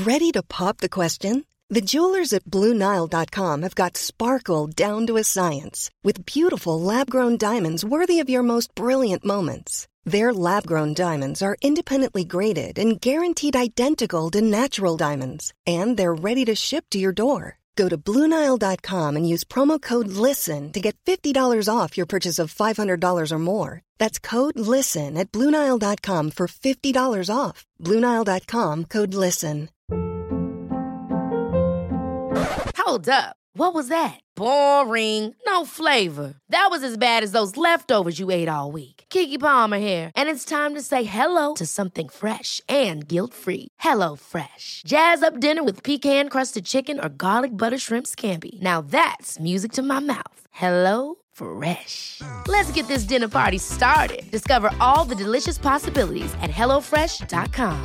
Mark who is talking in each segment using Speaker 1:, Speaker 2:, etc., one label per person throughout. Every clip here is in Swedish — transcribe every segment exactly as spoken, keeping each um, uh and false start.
Speaker 1: Ready to pop the question? The jewelers at Blue Nile dot com have got sparkle down to a science with beautiful lab-grown diamonds worthy of your most brilliant moments. Their lab-grown diamonds are independently graded and guaranteed identical to natural diamonds, and they're ready to ship to your door. Go to Blue Nile dot com and use promo code LISTEN to get fifty dollars off your purchase of five hundred dollars or more. That's code LISTEN at Blue Nile dot com for fifty dollars off. Blue Nile dot com, code LISTEN.
Speaker 2: Hold up. What was that? Boring. No flavor. That was as bad as those leftovers you ate all week. Keke Palmer here, and it's time to say hello to something fresh and guilt-free. Hello Fresh. Jazz up dinner with pecan-crusted chicken or garlic butter shrimp scampi. Now that's music to my mouth. Hello Fresh. Let's get this dinner party started. Discover all the delicious possibilities at hello fresh dot com.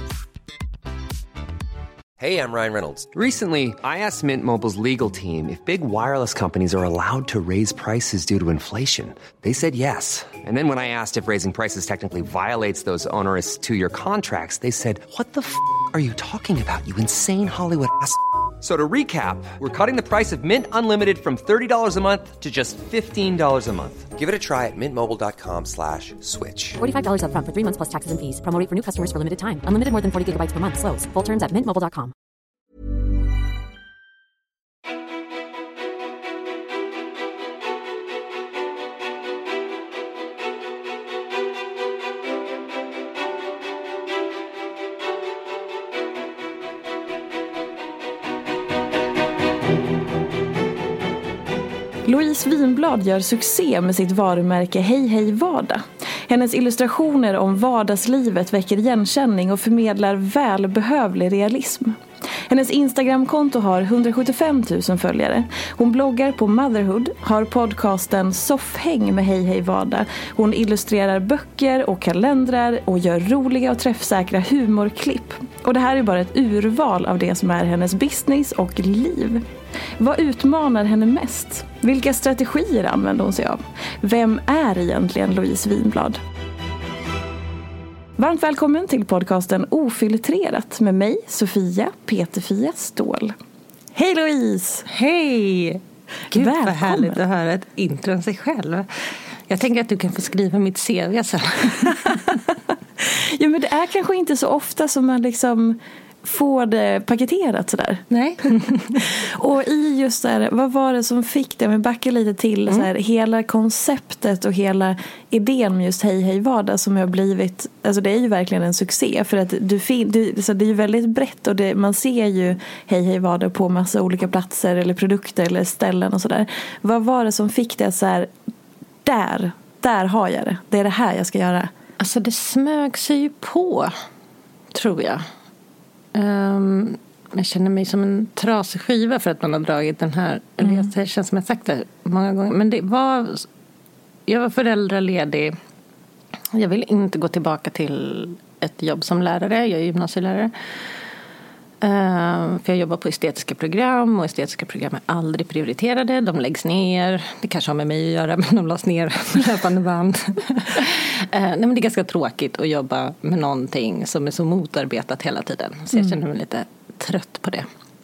Speaker 3: Hey, I'm Ryan Reynolds.
Speaker 4: Recently, I asked Mint Mobile's legal team if big wireless companies are allowed to raise prices due to inflation. They said yes. And then when I asked if raising prices technically violates those onerous two-year contracts, they said, what the f*** are you talking about, you insane Hollywood ass f- So to recap, we're cutting the price of Mint Unlimited from thirty dollars a month to just fifteen dollars a month.
Speaker 3: Give it a try at mintmobile.com slash switch.
Speaker 5: forty-five dollars up front for three months plus taxes and fees. Promo rate for new customers for limited time. Unlimited more than forty gigabytes per month. Slows full terms at mint mobile dot com.
Speaker 6: Louise Winblad gör succé med sitt varumärke Hej Hej Vardag. Hennes illustrationer om vardagslivet väcker igenkänning och förmedlar välbehövlig realism. Hennes Instagramkonto har hundrasjuttiofem tusen följare. Hon bloggar på Motherhood, har podcasten Soffhäng med Hej Hej Vardag. Hon illustrerar böcker och kalendrar och gör roliga och träffsäkra humorklipp. Och det här är bara ett urval av det som är hennes business och liv. Vad utmanar henne mest? Vilka strategier använder hon sig av? Vem är egentligen Louise Winblad? Varmt välkommen till podcasten Ofiltrerat med mig, Sofia Peterfia Ståhl. Hej Louise!
Speaker 7: Hej! Gud,
Speaker 6: välkommen.
Speaker 7: Vad härligt att höra ett intro om sig själv. Jag tänker att du kan få skriva mitt C V sen.
Speaker 6: Ja, men det är kanske inte så ofta som man liksom får det paketerat sådär.
Speaker 7: Nej.
Speaker 6: Och i just där, vad var det som fick det? Men backa lite till mm. så här, hela konceptet och hela idén med just Hej Hej Vardag som har blivit, alltså det är ju verkligen en succé för att du, du så det är ju väldigt brett och det, man ser ju Hej Hej Vardag på massa olika platser eller produkter eller ställen och sådär. Vad var det som fick det så här, där, där har jag det. Det är det här jag ska göra.
Speaker 7: Alltså det smög sig ju på, tror jag. Um, jag känner mig som en trasig skiva för att man har dragit den här mm. det känns som jag sagt det många gånger, men det var jag var föräldraledig. Jag vill inte gå tillbaka till ett jobb som lärare. Jag är gymnasielärare. Uh, för jag jobbar på estetiska program och estetiska program är aldrig prioriterade. De läggs ner. Det kanske har med mig att göra, men de lades ner på löpande band. uh, nej, men det är ganska tråkigt att jobba med någonting som är så motarbetat hela tiden. Så jag känner mig lite trött på det.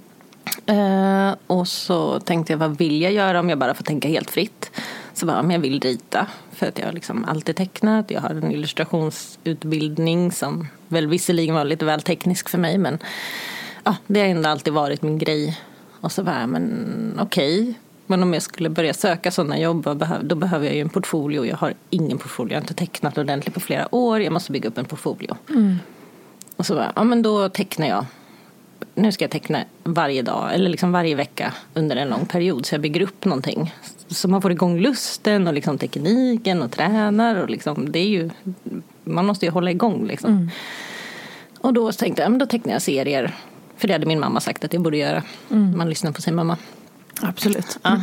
Speaker 7: Uh, och så tänkte jag, vad vill jag göra om jag bara får tänka helt fritt? Så bara, men jag vill rita. För att jag har liksom alltid tecknat. Jag har en illustrationsutbildning som väl visserligen var lite väl teknisk för mig, men ja, det har ändå alltid varit min grej. Och så var jag, men okej. Okay. Men om jag skulle börja söka sådana jobb, då behöver jag ju en portfolio. Jag har ingen portfolio, jag har inte tecknat ordentligt på flera år. Jag måste bygga upp en portfolio. Mm. Och så var jag, ja men då tecknar jag. Nu ska jag teckna varje dag, eller liksom varje vecka under en lång period. Så jag bygger upp någonting. Så man får igång lusten och liksom tekniken och tränar. Och liksom, det är ju, man måste ju hålla igång liksom. Mm. Och då tänkte jag, men då tecknar jag serier. För det hade min mamma sagt att jag borde göra. Mm. Man lyssnar på sin mamma.
Speaker 6: Absolut.
Speaker 7: Ja.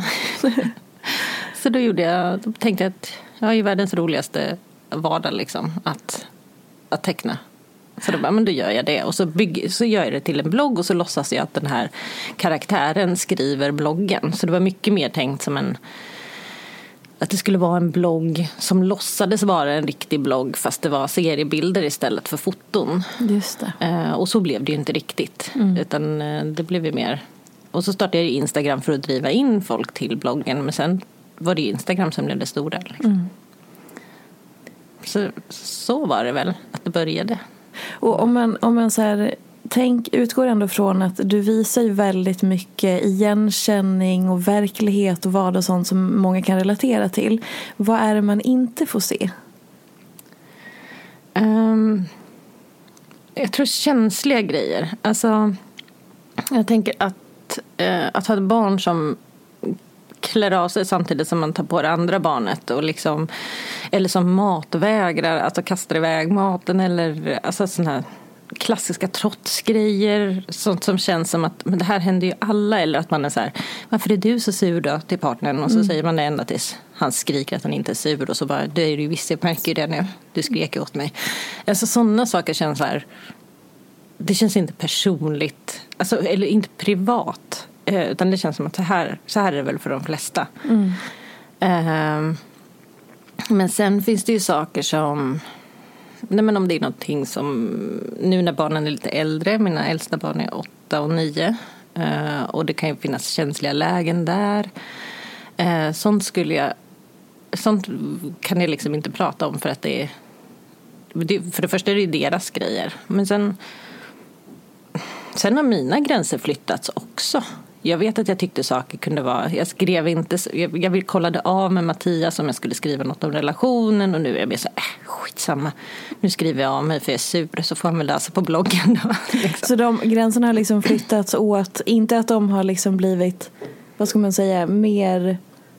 Speaker 7: Så då gjorde jag, då tänkte jag att jag är ju världens roligaste vardag liksom. Att, att teckna. Så då bara, men då gör jag det. Och så, bygger, så gör jag det till en blogg. Och så låtsas jag att den här karaktären skriver bloggen. Så det var mycket mer tänkt som en... att det skulle vara en blogg som låtsades vara en riktig blogg fast det var seriebilder istället för foton.
Speaker 6: Just det.
Speaker 7: Eh, och så blev det ju inte riktigt. Mm. Utan eh, det blev ju mer... Och så startade jag Instagram för att driva in folk till bloggen. Men sen var det Instagram som blev det stora. Liksom. Mm. Så, så var det väl att det började.
Speaker 6: Och om man, om man så här, tänk, utgår ändå från att du visar ju väldigt mycket igenkänning och verklighet och vad och sånt som många kan relatera till. Vad är det man inte får se?
Speaker 7: Um, jag tror känsliga grejer. Alltså, jag tänker att, uh, att ha ett barn som klär av sig samtidigt som man tar på det andra barnet och liksom, eller som matvägrar, alltså kastar iväg maten, eller alltså sådana här klassiska trotsgrejer, sånt som känns som att men det här händer ju alla, eller att man är så här, varför är du så sur då till partnern, och så mm. säger man det ända tills han skriker att han inte är sur, och så bara, det är ju visst, jag märker ju det nu, du skrek åt mig. Alltså sådana saker känns så här, det känns inte personligt, alltså, eller inte privat. Utan det känns som att så här, så här är det väl för de flesta. Mm. Uh, men sen finns det ju saker som... Nej, men om det är någonting som... Nu när barnen är lite äldre, mina äldsta barn är åtta och nio. Uh, och det kan ju finnas känsliga lägen där. Uh, sånt skulle jag... Sånt kan jag liksom inte prata om för att det är... Det, för det första är det deras grejer. Men sen... Sen har mina gränser flyttats också. Jag vet att jag tyckte saker kunde vara... Jag skrev inte... Jag, jag kollade av med Mattias om jag skulle skriva något om relationen. Och nu är jag mer så här, äh, skitsamma. Nu skriver jag av mig för jag är sur. Så får jag väl läsa på bloggen då. Liksom.
Speaker 6: Så de gränserna har liksom flyttats åt... Inte att de har liksom blivit... Vad ska man säga? Mer...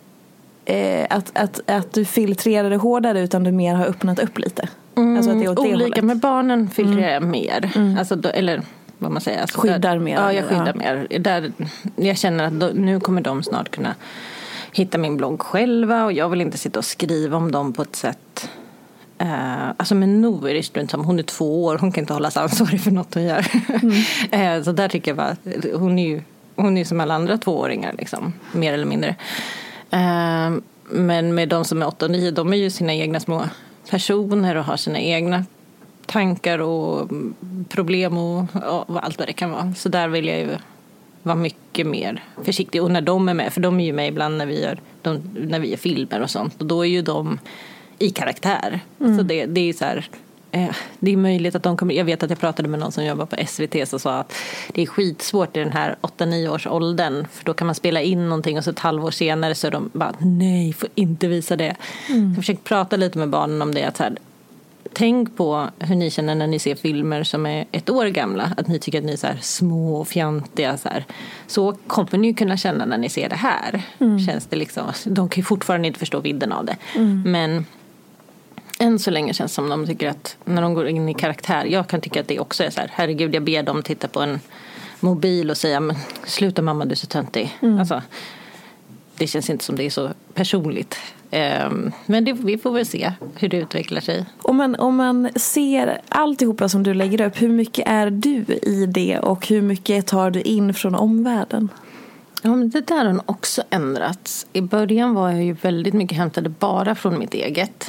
Speaker 6: Eh, att, att, att du filtrerar det hårdare, utan du mer har öppnat upp lite.
Speaker 7: Mm,
Speaker 6: alltså att det är åt det
Speaker 7: olika
Speaker 6: hållet.
Speaker 7: Med barnen filtrerar jag
Speaker 6: mm.
Speaker 7: mer.
Speaker 6: Mm.
Speaker 7: Alltså då, eller... vad man säger. Alltså
Speaker 6: skyddar
Speaker 7: där,
Speaker 6: mer.
Speaker 7: Ja, jag skyddar
Speaker 6: ja.
Speaker 7: mer. Där, jag känner att då, nu kommer de snart kunna hitta min blogg själva, och jag vill inte sitta och skriva om dem på ett sätt... Uh, alltså med Noah är det strunt som, hon är två år, hon kan inte hållas ansvarig för något hon gör. Mm. uh, så där tycker jag bara, hon är ju hon är som alla andra tvååringar liksom, mer eller mindre. Uh, men med de som är åtta och nio, de är ju sina egna små personer och har sina egna tankar och problem och, och allt vad det kan vara. Så där vill jag ju vara mycket mer försiktig. Och när de är med, för de är ju med ibland när vi gör, de, när vi gör filmer och sånt, och då är ju de i karaktär. Mm. Så det, det är så här, eh, det är möjligt att de kommer... Jag vet att jag pratade med någon som jobbar på S V T som sa att det är skitsvårt i den här åtta nio års åldern, för då kan man spela in någonting och så ett halvår senare så är de bara, nej, får inte visa det. Mm. Jag försöker prata lite med barnen om det, att så här, tänk på hur ni känner när ni ser filmer som är ett år gamla. Att ni tycker att ni är så här små och fjantiga. Så, här. Så kommer ni ju kunna känna när ni ser det här. Mm. Känns det liksom, de kan ju fortfarande inte förstå vidden av det. Mm. Men än så länge känns det som de tycker att när de går in i karaktär. Jag kan tycka att det också är så här, herregud, jag ber dem titta på en mobil och säga, men sluta mamma, du är så töntig. Mm. Alltså, det känns inte som det är så personligt. Men det, vi får väl se hur det utvecklar sig.
Speaker 6: Om man, om man ser alltihopa som du lägger upp, hur mycket är du i det och hur mycket tar du in från omvärlden?
Speaker 7: Ja, men det där har också ändrats. I början var jag ju väldigt mycket hämtade bara från mitt eget.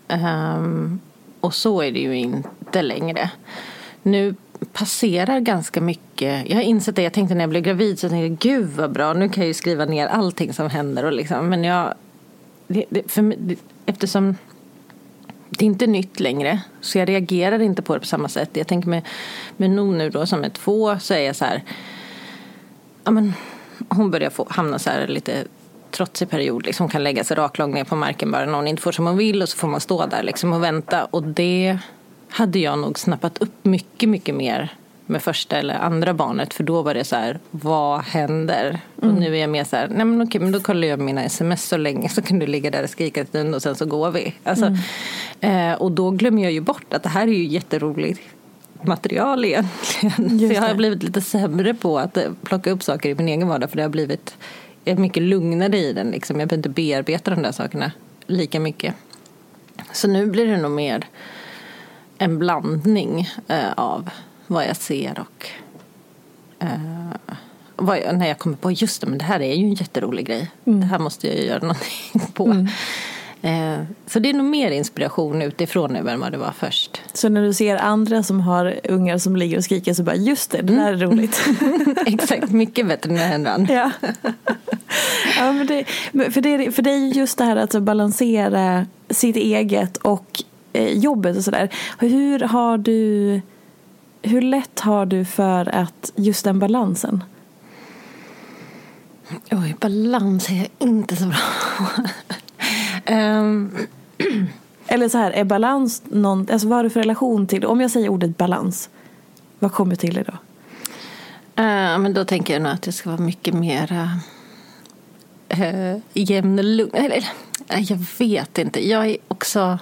Speaker 7: Um, och så är det ju inte längre. Nu passerar ganska mycket. Jag har insett det. Jag tänkte när jag blev gravid så tänkte jag, gud vad bra, nu kan jag ju skriva ner allting som händer. Och liksom, men jag... Det, det, för mig, det, eftersom det är inte nytt längre, så jag reagerar inte på det på samma sätt. Jag tänker med, med Noah nu då, som är två, så är jag så här, ja, men hon börjar få, hamna så här lite trotsig period, liksom kan lägga sig raklång ner på marken bara när hon inte får som hon vill, och så får man stå där liksom och vänta. Och det hade jag nog snappat upp mycket, mycket mer med första eller andra barnet, för då var det så här, vad händer? Mm. Och nu är jag mer så här, nej men okej, men då kollar jag mina sms så länge, så kan du ligga där och skrika en stund och sen så går vi. Alltså, mm. eh, och då glömmer jag ju bort att det här är ju jätteroligt material egentligen. Så jag har blivit lite sämre på att plocka upp saker i min egen vardag, för det har blivit, jag är mycket lugnare i den liksom. Jag behöver inte bearbeta de där sakerna lika mycket. Så nu blir det nog mer en blandning eh, av vad jag ser och eh, Vad, när jag kommer på just det, men det här är ju en jätterolig grej. Mm. Det här måste jag ju göra någonting på. Mm. Eh, så det är nog mer inspiration utifrån nu än vad det var först.
Speaker 6: Så när du ser andra som har ungar som ligger och skriker så bara, just det, det där är roligt.
Speaker 7: Exakt, mycket bättre än henran.
Speaker 6: Ja. Ja, men det, för, det, för det är just det här att balansera sitt eget och eh, jobbet och sådär. Hur har du, hur lätt har du för att just den balansen?
Speaker 7: Oj, balans är jag inte så bra. um.
Speaker 6: Eller så här, är balans någon, alltså vad har du för relation till, om jag säger ordet balans, vad kommer till det då?
Speaker 7: Uh, men då tänker jag nog att det ska vara mycket mer uh, jämn och lugn. Eller, uh, jag vet inte, jag är också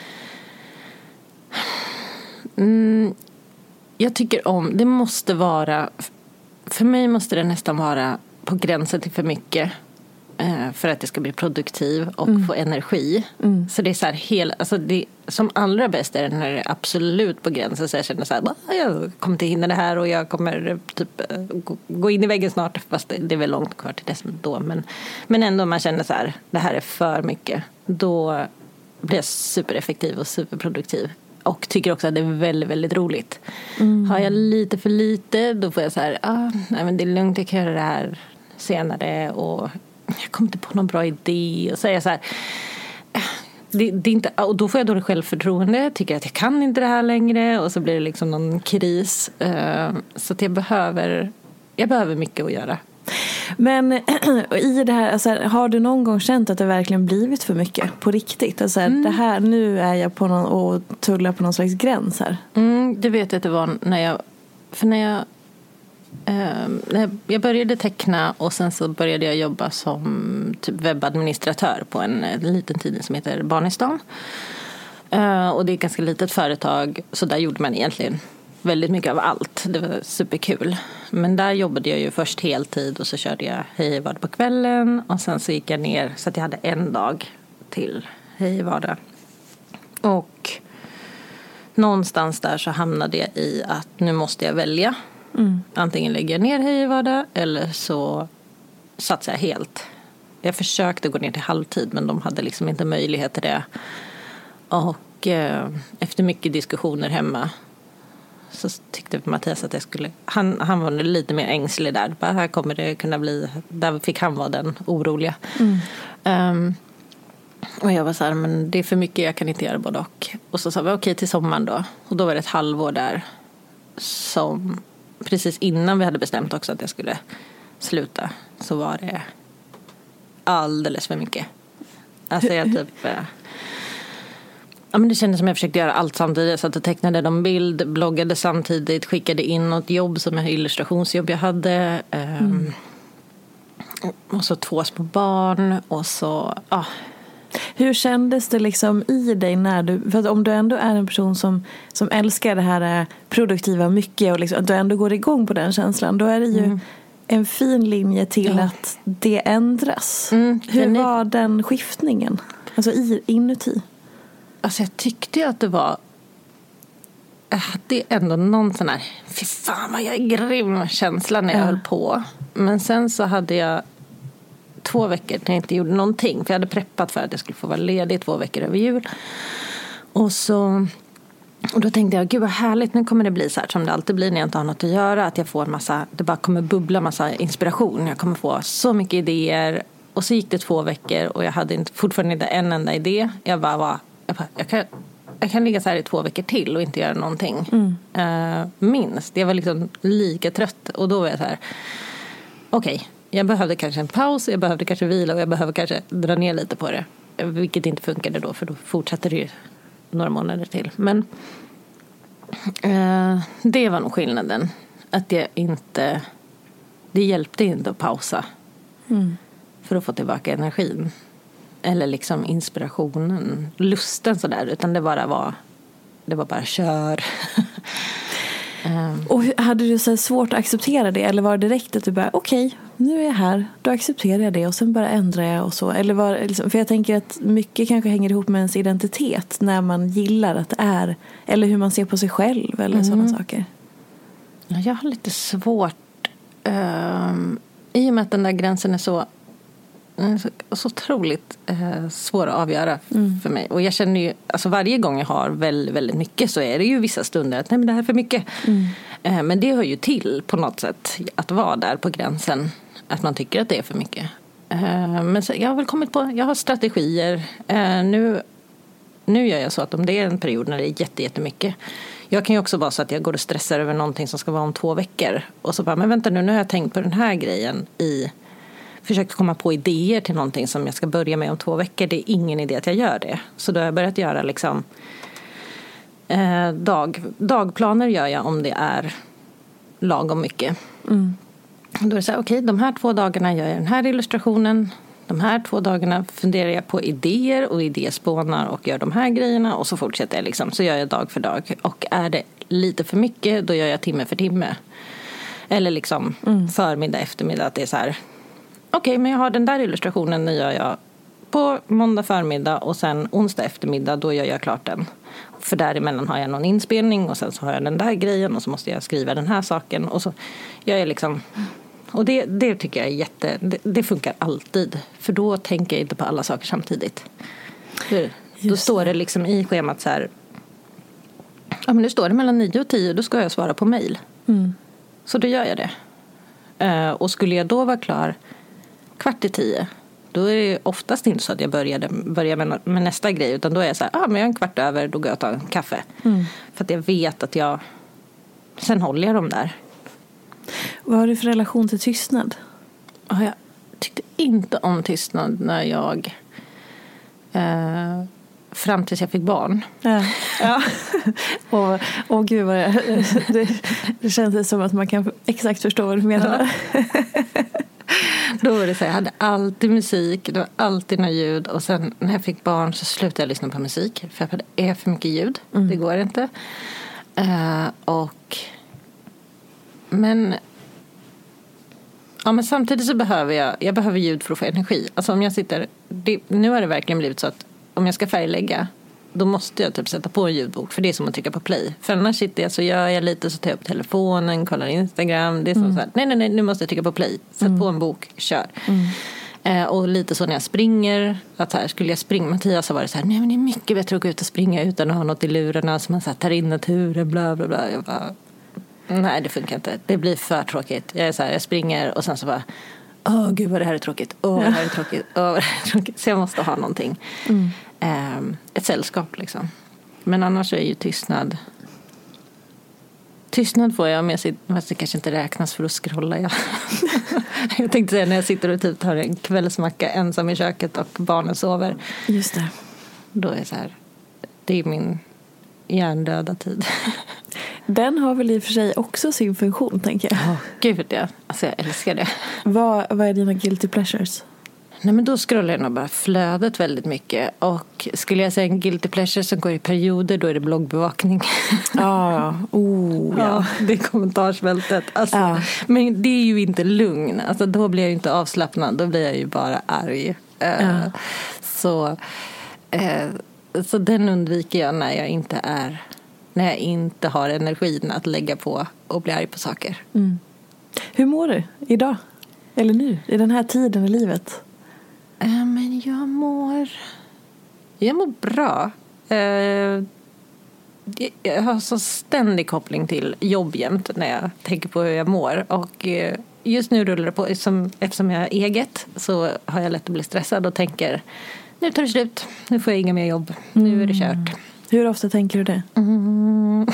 Speaker 7: mm, jag tycker om, det måste vara, för mig måste det nästan vara på gränsen till för mycket för att det ska bli produktiv och mm. få energi. Mm. Så det är så här hel, alltså det, som allra bäst är det när det är absolut på gränsen, så jag känner så här, jag kommer inte hinna det här och jag kommer typ gå in i väggen snart, fast det, det är väl långt kvar till dess då, men, men ändå man känner så här, det här är för mycket, då blir jag supereffektiv och superproduktiv. Och tycker också att det är väldigt, väldigt roligt. Mm. Har jag lite för lite, då får jag så här, ah, nej men det är lugnt, jag kan göra det här senare och jag kommer inte på någon bra idé. Och så är jag så här, det, det är inte, och då får jag dåligt självförtroende, tycker att jag kan inte det här längre, och så blir det liksom någon kris. Så att jag behöver, jag behöver mycket att göra.
Speaker 6: Men i det här, alltså, har du någon gång känt att det verkligen blivit för mycket på riktigt? Alltså, mm. det här, nu är jag på någon, och tullar på någon slags gräns här.
Speaker 7: Mm, det vet jag att det var när jag, för när jag eh, jag började teckna och sen så började jag jobba som typ webbadministratör på en, en liten tidning som heter Barnistan. Eh, och det är ett ganska litet företag, så där gjorde man egentligen väldigt mycket av allt. Det var superkul. Men där jobbade jag ju först heltid och så körde jag Hej Vardag på kvällen. Och sen så gick jag ner så att jag hade en dag till Hej Vardag. Och någonstans där så hamnade jag i att nu måste jag välja. Mm. Antingen lägger jag ner Hej Vardag eller så satsar jag helt. Jag försökte gå ner till halvtid, men de hade liksom inte möjlighet till det. Och eh, efter mycket diskussioner hemma så tyckte Mattias att jag skulle, han, han var lite mer ängslig där. Bara, här kommer det kunna bli, där fick han vara den oroliga. Mm. Um, och jag var så här, men det är för mycket, jag kan inte göra både och. Och så sa vi okej okay, till sommaren då. Och då var det ett halvår där som precis innan vi hade bestämt också att jag skulle sluta, så var det alldeles för mycket. Alltså jag typ ja, men det kändes som jag försökte göra allt samtidigt. Så att jag tecknade en bild, bloggade samtidigt, skickade in något jobb som en illustrationsjobb jag hade. Mm. Och så två små barn. Och så, ja.
Speaker 6: Hur kändes det liksom i dig när du, för att om du ändå är en person som, som älskar det här produktiva mycket och liksom, att du ändå går igång på den känslan, då är det ju mm. en fin linje till ja. Att det ändras. Mm, Hur är... var den skiftningen? Alltså i, inuti?
Speaker 7: Alltså jag tyckte att det var, jag hade ändå någon sån här, fy fan vad jag är grym känsla när jag ja. höll på. Men sen så hade jag två veckor när jag inte gjorde någonting. För jag hade preppat för att jag skulle få vara ledig två veckor över jul. Och så, och då tänkte jag, gud vad härligt, nu kommer det bli så här som det alltid blir när jag inte har något att göra. Att jag får en massa, det bara kommer bubbla massa inspiration. Jag kommer få så mycket idéer. Och så gick det två veckor och jag hade inte, fortfarande inte en enda idé. Jag bara var Jag, bara, jag, kan, jag kan ligga så här i två veckor till och inte göra någonting. Mm. Uh, minst. Jag var liksom lika trött. Och då var jag så här, okej, okay, jag behövde kanske en paus. Jag behövde kanske vila och jag behövde kanske dra ner lite på det. Vilket inte funkade då, för då fortsatte det ju några månader till. Men uh, det var nog skillnaden. Att jag inte, det hjälpte inte att pausa. Mm. För att få tillbaka energin. Eller liksom inspirationen, lusten sådär, utan det bara var, det var bara kör. um.
Speaker 6: Och hade du så svårt att acceptera det, eller var det direkt att du bara, okej, okay, nu är jag här, då accepterar jag det och sen bara ändrar jag och så, eller var liksom, för jag tänker att mycket kanske hänger ihop med ens identitet när man gillar att det är, eller hur man ser på sig själv eller mm. sådana saker.
Speaker 7: Jag har lite svårt uh... Um, I och med att den där gränsen är så, så, så otroligt uh, svår att avgöra mm. för mig. Och jag känner ju, alltså varje gång jag har väldigt, väldigt mycket så är det ju vissa stunder att nej men det här är för mycket. Mm. Uh, men det hör ju till på något sätt att vara där på gränsen. Att man tycker att det är för mycket. Uh, men så, jag har väl kommit på, jag har strategier. Uh, nu, nu gör jag så att om det är en period när det är jätte, jättemycket. Jag kan ju också vara så att jag går och stressar över någonting som ska vara om två veckor. Och så bara, men vänta nu, nu har jag tänkt på den här grejen i... Försökt komma på idéer till någonting som jag ska börja med om två veckor. Det är ingen idé att jag gör det. Så då har jag börjat göra liksom... Eh, dag, dagplaner gör jag om det är lagom mycket. Mm. Då är det så här, okej, okay, de här två dagarna gör jag den här illustrationen. De här två dagarna funderar jag på idéer och idéspånar och gör de här grejerna. Och så fortsätter jag liksom, så gör jag dag för dag. Och är det lite för mycket, då gör jag timme för timme. Eller liksom mm. förmiddag, eftermiddag. Att det är så här, okej, okay, men jag har den där illustrationen, den gör jag på måndag förmiddag. Och sen onsdag eftermiddag, då gör jag klart den. För däremellan har jag någon inspelning och sen så har jag den där grejen. Och så måste jag skriva den här saken. Och så gör jag liksom... Och det, det tycker jag är jätte... Det, det funkar alltid. För då tänker jag inte på alla saker samtidigt. För då står det liksom i schemat så här... Ja, men nu står det mellan nio och tio. Då ska jag svara på mejl. Mm. Så då gör jag det. Uh, och skulle jag då vara klar kvart i tio... Då är det oftast inte så att jag började, börjar med, med nästa grej. Utan då är jag så här... Ah, men jag är en kvart över. Då går jag och tar en kaffe. Mm. För att jag vet att jag... Sen håller jag dem där.
Speaker 6: Vad har du för relation till tystnad?
Speaker 7: Jag tyckte inte om tystnad när jag... Eh, fram tills jag fick barn.
Speaker 6: Ja. Ja. och, och gud vad jag, det, det känns som att man kan exakt förstå vad du menar.
Speaker 7: Ja. Då var det så här, jag hade alltid musik. Det var alltid något ljud. Och sen när jag fick barn så slutade jag lyssna på musik. För det är för mycket ljud. Mm. Det går inte. Eh, och... Men, ja, men samtidigt så behöver jag, jag behöver ljud för att få energi. Alltså om jag sitter, det, nu har det verkligen blivit så att om jag ska färglägga, då måste jag typ sätta på en ljudbok. För det är som att trycka på play. För annars sitter jag så gör jag lite, så tar jag upp telefonen, kollar Instagram. Det är som mm. så här, nej, nej, nej, nu måste jag trycka på play. Sätt mm. på en bok, kör. Mm. Eh, och lite så när jag springer, att här, skulle jag springa Mattias så var det så här, nej men det är mycket bättre att gå ut och springa utan att ha något i lurarna. Så man så här, tar in naturen, bla bla bla. Jag bara... Nej, det funkar inte. Det blir för tråkigt. Jag är så här, jag springer och sen så bara, åh gud vad det här är tråkigt. Åh, det här är tråkigt. Åh, det här är tråkigt. Så jag måste ha någonting. Mm. Um, ett sällskap liksom. Men annars är ju tystnad. Tystnad får jag med sig, fast det kanske inte räknas för att scrolla. Jag, jag tänkte säga när jag sitter och typ tar en kvällsmacka ensam i köket och barnen sover.
Speaker 6: Just det.
Speaker 7: Då är det så här, det är min hjärndöda tid.
Speaker 6: Den har väl i och för sig också sin funktion, tänker jag.
Speaker 7: Ja, gud ja. Alltså jag älskar det.
Speaker 6: Vad, vad är dina guilty pleasures?
Speaker 7: Nej, men då scrollar jag nog bara flödet väldigt mycket. Och skulle jag säga en guilty pleasure som går i perioder, då är det bloggbevakning.
Speaker 6: Ah, oh, ja,
Speaker 7: ja. Det är kommentarsfältet. Alltså, ah. Men det är ju inte lugn. Alltså, då blir jag ju inte avslappnad. Då blir jag ju bara arg. Uh, ah. Så, uh, så den undviker jag när jag inte är... När jag inte har energin att lägga på och bli arg på saker.
Speaker 6: Mm. Hur mår du idag? Eller nu? I den här tiden i livet?
Speaker 7: Äh, men jag mår... Jag mår bra. Uh, jag har så ständig koppling till jobb jämt när jag tänker på hur jag mår. Och uh, just nu rullar det på. Eftersom, eftersom jag har eget så har jag lätt att bli stressad och tänker, nu tar det slut. Nu får jag inga mer jobb. Mm. Nu är det kört.
Speaker 6: Hur ofta tänker du det?
Speaker 7: Mm.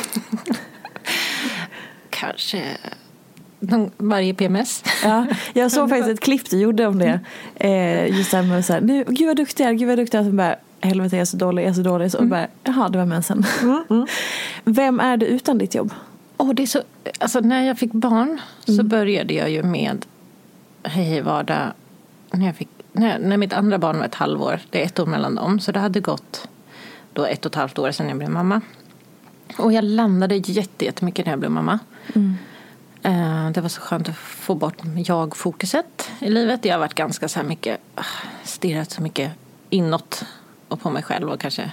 Speaker 7: Kanske varje P M S.
Speaker 6: Ja, jag såg faktiskt ett klipp du gjorde om det. Eh, just där med så här, nu, gud vad duktig jag är, gud vad duktig jag är. Så bara, helvete jag är så dålig, jag är så dålig. Så mm. bara, jaha, det var mensen. Mm. Mm. Vem är du utan ditt jobb?
Speaker 7: Oh, det är så, alltså, när jag fick barn så mm. började jag ju med Hej hej vardag. När, jag fick, när, när mitt andra barn var ett halvår, det är ett år mellan dem. Så det hade gått... Då ett och ett halvt år sedan jag blev mamma. Och jag landade jätte, jättemycket när jag blev mamma. Mm. Uh, det var så skönt att få bort jag-fokuset i livet. Jag har varit ganska så här mycket, uh, stirrat så mycket inåt och på mig själv. Och kanske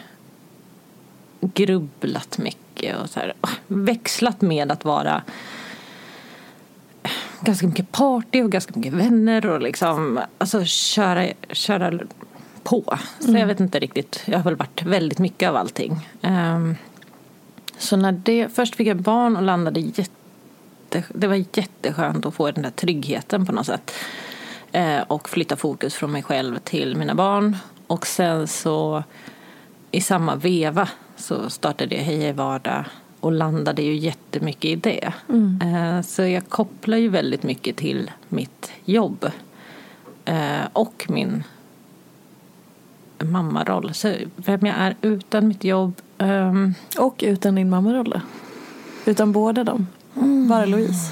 Speaker 7: grubblat mycket. Och så här, uh, växlat med att vara ganska mycket party och ganska mycket vänner och liksom, alltså köra, köra på. Så mm. jag vet inte riktigt, jag har väl varit väldigt mycket av allting. Um, så när det, först fick jag barn och landade jätte, det var jätteskönt att få den där tryggheten på något sätt. Uh, och flytta fokus från mig själv till mina barn. Och sen så i samma veva så startade jag Hej Hej Vardag och landade ju jättemycket i det. Mm. Uh, så jag kopplar ju väldigt mycket till mitt jobb. Uh, och min mammaroll. Så vem jag är utan mitt jobb. Um...
Speaker 6: Och utan din mammaroll? Utan båda dem? Mm. Bara Louise?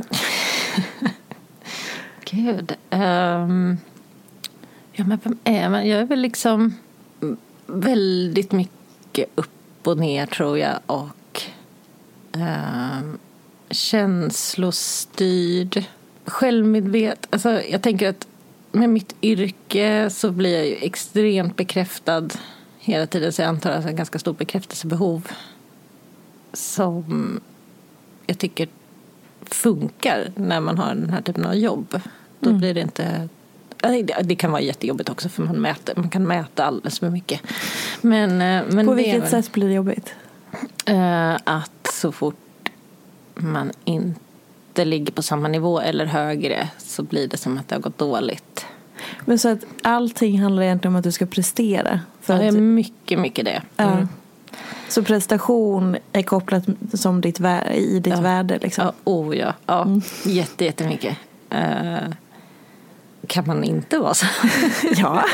Speaker 7: Gud. Um... Ja, men vem är man? Jag är väl liksom väldigt mycket upp och ner, tror jag. Och um... känslostyrd. Självmedvet. Alltså, jag tänker att med mitt yrke så blir jag ju extremt bekräftad hela tiden. Så jag antar att jag har en ganska stor bekräftelsebehov som jag tycker funkar när man har den här typen av jobb. Då mm. blir det inte... Det kan vara jättejobbigt också för man, mäter, man kan mäta alldeles för mycket. Men, men
Speaker 6: på vilket sätt blir det jobbigt?
Speaker 7: Att så fort man inte det ligger på samma nivå eller högre så blir det som att det har gått dåligt.
Speaker 6: Men så att allting handlar egentligen om att du ska prestera?
Speaker 7: För det är att... mycket, mycket det. Mm.
Speaker 6: Ja. Så prestation är kopplat som ditt vä- i ditt
Speaker 7: ja.
Speaker 6: värde liksom?
Speaker 7: Ja, oh ja. ja. Mm. Jätte, jättemycket. Uh, kan man inte vara så?
Speaker 6: Ja.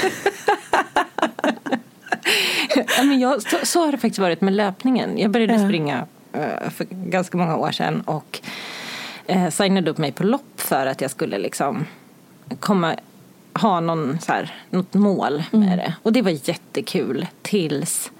Speaker 7: ja men jag, så, så har det faktiskt varit med löpningen. Jag började ja. springa uh, för ganska många år sedan och Eh, signade upp mig på lopp för att jag skulle liksom komma, ha någon så här, något mål med mm. det. Och det var jättekul tills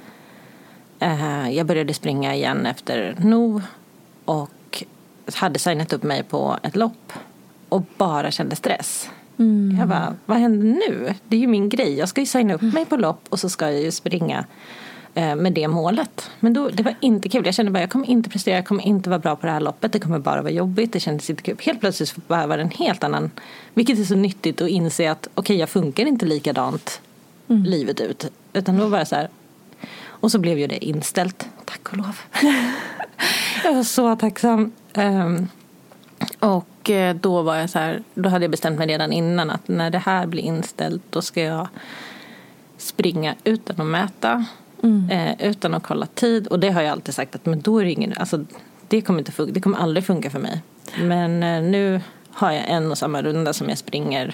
Speaker 7: eh, jag började springa igen efter N O och hade signat upp mig på ett lopp och bara kände stress. Mm. Jag bara, vad händer nu? Det är ju min grej. Jag ska ju signa upp mig på lopp och så ska jag ju springa med det målet. Men då, det var inte kul. Jag kände bara, jag kommer inte prestera, jag kommer inte vara bra på det här loppet. Det kommer bara vara jobbigt. Det kändes inte kul. Helt plötsligt var det en helt annan, vilket är så nyttigt att inse att okej, okay, jag funkar inte likadant mm. livet ut. Utan då var det så här. Och så blev ju det inställt. Tack och lov. Jag var så tacksam. Um, och då var jag så här, då hade jag bestämt mig redan innan att när det här blir inställt då ska jag springa utan att mäta. Mm. Eh, utan att kolla tid. Och det har jag alltid sagt att men då är det ingen, alltså, det kommer inte funka, det kommer aldrig funka för mig. Men eh, nu har jag en och samma runda som jag springer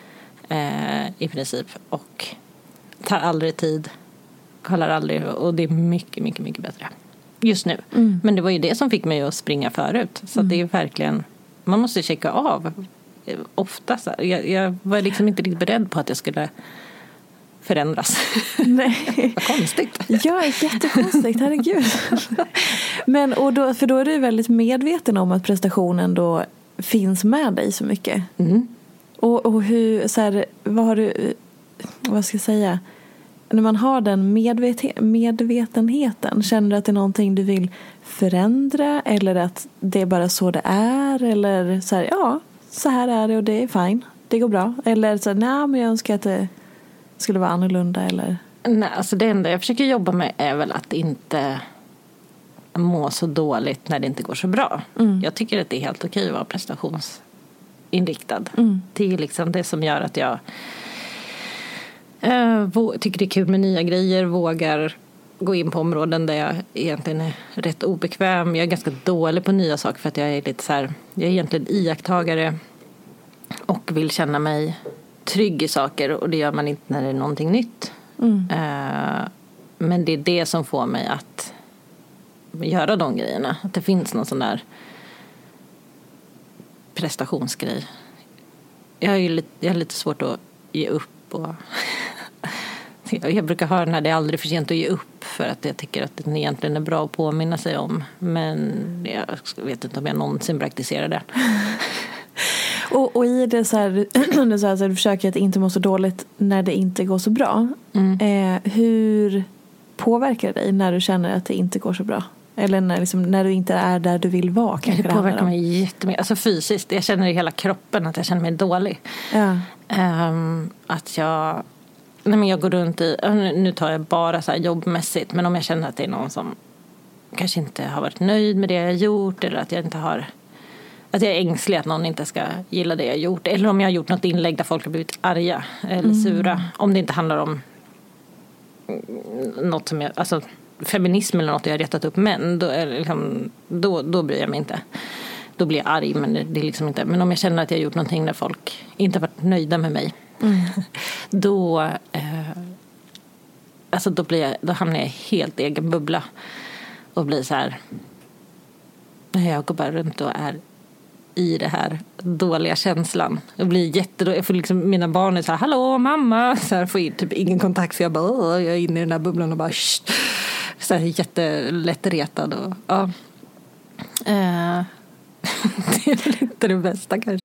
Speaker 7: eh, i princip och tar aldrig tid, kollar aldrig, och det är mycket, mycket, mycket bättre just nu. Mm. Men det var ju det som fick mig att springa förut. Så mm. att det är verkligen, man måste checka av ofta. Så jag, jag var liksom inte riktigt beredd på att jag skulle förändras.
Speaker 6: Nej.
Speaker 7: Vad konstigt.
Speaker 6: Ja, jättekonstigt, herregud. Men, och då, för då är du väldigt medveten om att prestationen då finns med dig så mycket.
Speaker 7: Mm.
Speaker 6: Och, och hur, så här, vad har du, vad ska jag säga, när man har den medvet- medvetenheten, känner du att det är någonting du vill förändra eller att det är bara så det är, eller så här, ja, så här är det och det är fine, det går bra, eller så här, nej men jag önskar att det skulle vara annorlunda, eller?
Speaker 7: Nej, alltså det enda jag försöker jobba med är väl att inte må så dåligt när det inte går så bra. Mm. Jag tycker att det är helt okej att vara prestationsinriktad. Mm. Det är liksom det som gör att jag äh, vå- tycker det är kul med nya grejer, vågar gå in på områden där jag egentligen är rätt obekväm. Jag är ganska dålig på nya saker för att jag är lite så här, jag är egentligen iakttagare och vill känna mig trygg i saker, och det gör man inte när det är någonting nytt. Mm. Uh, men det är det som får mig att göra de grejerna. Att det finns någon sån där prestationsgrej. Jag har ju lite, jag har lite svårt att ge upp. Och jag brukar höra när det är aldrig för sent att ge upp, för att jag tycker att det egentligen är bra att påminna sig om. Men jag vet inte om jag någonsin praktiserar det.
Speaker 6: Och, och i det så här, du, så här, så du försöker att inte må så dåligt när det inte går så bra. Mm. Eh, hur påverkar det dig när du känner att det inte går så bra? Eller när, liksom, när du inte är där du vill vara.
Speaker 7: Det påverkar mig jättemycket. Alltså fysiskt. Jag känner i hela kroppen att jag känner mig dålig.
Speaker 6: Ja.
Speaker 7: Um, att jag... Nej, men jag går runt i... Nu tar jag bara så här jobbmässigt. Men om jag känner att det är någon som kanske inte har varit nöjd med det jag har gjort. Eller att jag inte har... Att jag är ängslig att någon inte ska gilla det jag har gjort. Eller om jag har gjort något inlägg där folk har blivit arga. Eller mm. sura. Om det inte handlar om... något som jag... Alltså, feminism eller något jag har rättat upp män. Då, är liksom, då, då bryr jag mig inte. Då blir jag arg. Men det, det är liksom inte... Men om jag känner att jag har gjort någonting där folk inte har varit nöjda med mig. Mm. Då eh, alltså då blir jag, då hamnar jag i helt egen bubbla och blir så här, jag går bara runt och är i det här dåliga känslan. Jag blir jättedå, jag får liksom, mina barn är så här, hallå mamma, så här, får typ ingen kontakt, för jag bara, jag är inne i den här bubblan och bara Shh. Så här jättelätt retad och ja. Eh, det är väl inte det bästa kanske.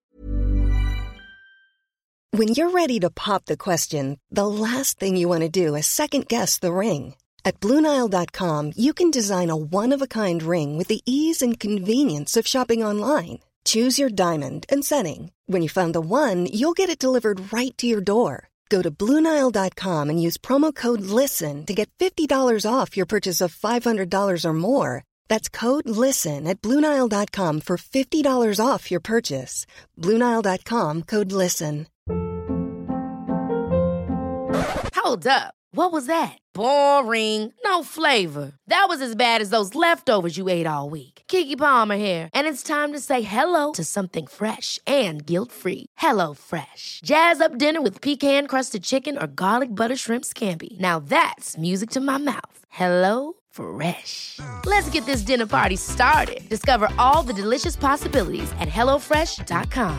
Speaker 1: When you're ready to pop the question, the last thing you want to do is second-guess the ring. At Blue Nile dot com, you can design a one-of-a-kind ring with the ease and convenience of shopping online. Choose your diamond and setting. When you find the one, you'll get it delivered right to your door. Go to Blue Nile dot com and use promo code LISTEN to get fifty dollars off your purchase of five hundred dollars or more. That's code LISTEN at Blue Nile dot com for fifty dollars off your purchase. Blue Nile dot com, code LISTEN.
Speaker 2: Hold up. What was that? Boring. No flavor. That was as bad as those leftovers you ate all week. Keke Palmer here, and it's time to say hello to something fresh and guilt-free. Hello Fresh. Jazz up dinner with pecan-crusted chicken or garlic butter shrimp scampi. Now that's music to my mouth. Hello Fresh. Let's get this dinner party started. Discover all the delicious possibilities at hello fresh dot com.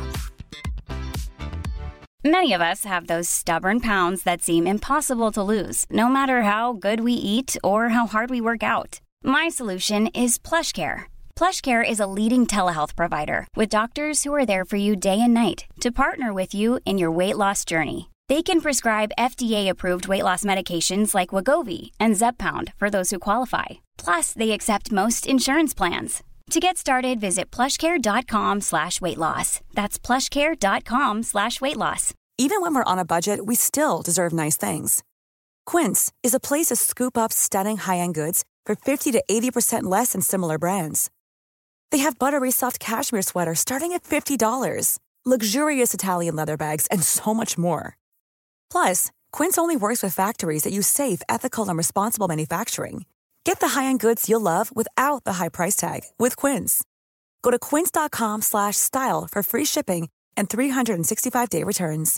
Speaker 8: Many of us have those stubborn pounds that seem impossible to lose, no matter how good we eat or how hard we work out. My solution is PlushCare. PlushCare is a leading telehealth provider with doctors who are there for you day and night to partner with you in your weight loss journey. They can prescribe F D A-approved weight loss medications like Wegovy and Zepbound for those who qualify. Plus, they accept most insurance plans. To get started, visit plushcare.com slash weight loss. That's plushcare.com slash weight loss.
Speaker 9: Even when we're on a budget, we still deserve nice things. Quince is a place to scoop up stunning high-end goods for fifty to eighty percent less than similar brands. They have buttery soft cashmere sweaters starting at fifty dollars, luxurious Italian leather bags, and so much more. Plus, Quince only works with factories that use safe, ethical, and responsible manufacturing. Get the high-end goods you'll love without the high price tag with Quince. Go to quince.com slash style for free shipping and three sixty-five day returns.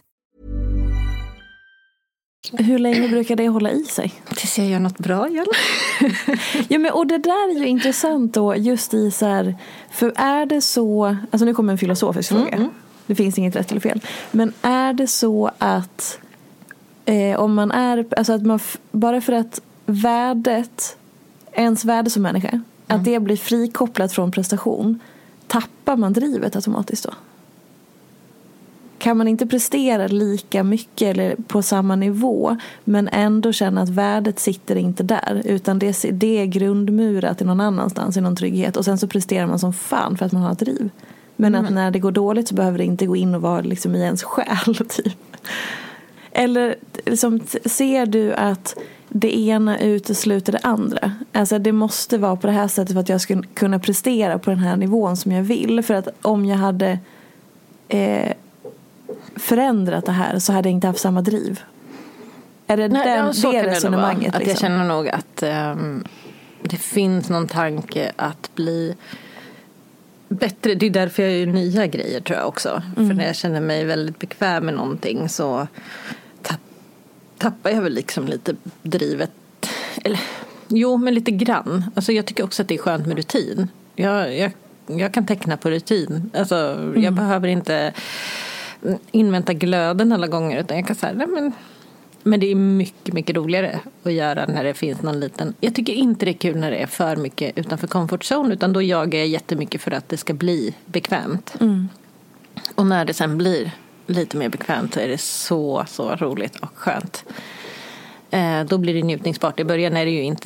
Speaker 6: Hur länge brukar det hålla i sig?
Speaker 7: Tills jag gör något bra igen.
Speaker 6: Ja, men och det där är ju intressant då, just i så här, för är det så, alltså nu kommer en filosofisk fråga. Mm, mm. Det finns inget rätt eller fel. Men är det så att eh, om man är, alltså att man, bara för att värdet, ens värde som människa, mm. att det blir frikopplat från prestation, tappar man drivet automatiskt då? Kan man inte prestera lika mycket eller på samma nivå, men ändå känna att värdet sitter inte där, utan det, det är grundmurat i någon annanstans, i någon trygghet, och sen så presterar man som fan för att man har ett driv. Men mm. att när det går dåligt så behöver det inte gå in och vara liksom i ens själ typ. Eller liksom, ser du att det ena utesluter det andra? Alltså det måste vara på det här sättet för att jag ska kunna prestera på den här nivån som jag vill. För att om jag hade eh, förändrat det här så hade jag inte haft samma driv. Är det
Speaker 7: Nej,
Speaker 6: den,
Speaker 7: ja, så
Speaker 6: det
Speaker 7: kan
Speaker 6: resonemanget?
Speaker 7: Det att
Speaker 6: liksom?
Speaker 7: jag känner nog att um, det finns någon tanke att bli bättre. Det är därför jag gör nya grejer, tror jag också. Mm. För när jag känner mig väldigt bekväm med någonting så tapp, tappar jag väl liksom lite drivet. Eller, jo, men lite grann. Alltså jag tycker också att det är skönt med rutin. Jag, jag, jag kan teckna på rutin. Alltså mm. jag behöver inte invänta glöden alla gånger, utan jag kan säga, nej men Men det är mycket, mycket roligare att göra när det finns någon liten... Jag tycker inte det är kul när det är för mycket utanför comfort zone, utan då jagar jag jättemycket för att det ska bli bekvämt. Mm. Och när det sen blir lite mer bekvämt så är det så, så roligt och skönt. Eh, då blir det njutningsbart. I början är det ju inte det.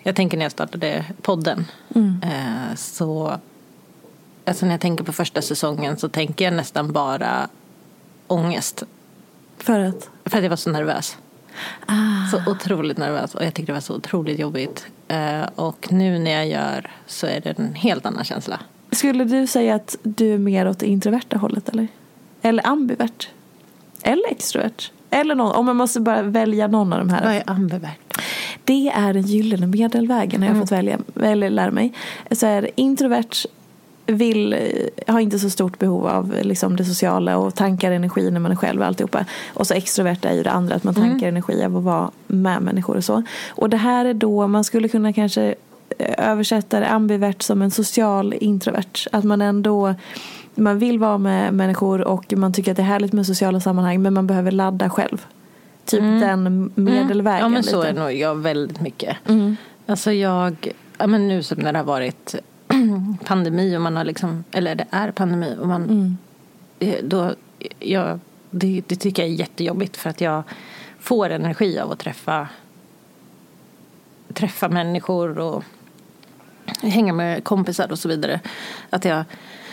Speaker 7: Jag tänker när jag startade podden.
Speaker 6: Mm.
Speaker 7: Eh, så alltså när jag tänker på första säsongen så tänker jag nästan bara ångest.
Speaker 6: För att?
Speaker 7: För att jag var så nervös.
Speaker 6: Ah.
Speaker 7: Så otroligt nervös. Och jag tyckte det var så otroligt jobbigt. Eh, och nu när jag gör så är det en helt annan känsla.
Speaker 6: Skulle du säga att du är mer åt det introverta hållet eller? Eller ambivert? Eller extrovert? Eller någon, om man måste bara välja någon av de här.
Speaker 7: Vad är ambivert?
Speaker 6: Det är den gyllene medelvägen när jag har
Speaker 7: Mm.
Speaker 6: fått välja, eller lära mig. Så är introvert vill, har inte så stort behov av liksom det sociala och tankar energi när man är själv och alltihopa. Och så extrovert är ju det andra, att man tankar mm. energi av att vara med människor och så. Och det här är då, man skulle kunna kanske översätta det ambivert som en social introvert. Att man ändå, man vill vara med människor och man tycker att det är härligt med sociala sammanhang, men man behöver ladda själv. Typ mm. den medelvägen.
Speaker 7: Ja, men så
Speaker 6: lite.
Speaker 7: är nog jag väldigt mycket.
Speaker 6: Mm.
Speaker 7: Alltså jag, ja men nu som när det har varit pandemi och man har liksom, eller det är pandemi och man
Speaker 6: Mm.
Speaker 7: då, jag, det, det tycker jag är jättejobbigt för att jag får energi av att träffa träffa människor och hänga med kompisar och så vidare. Att jag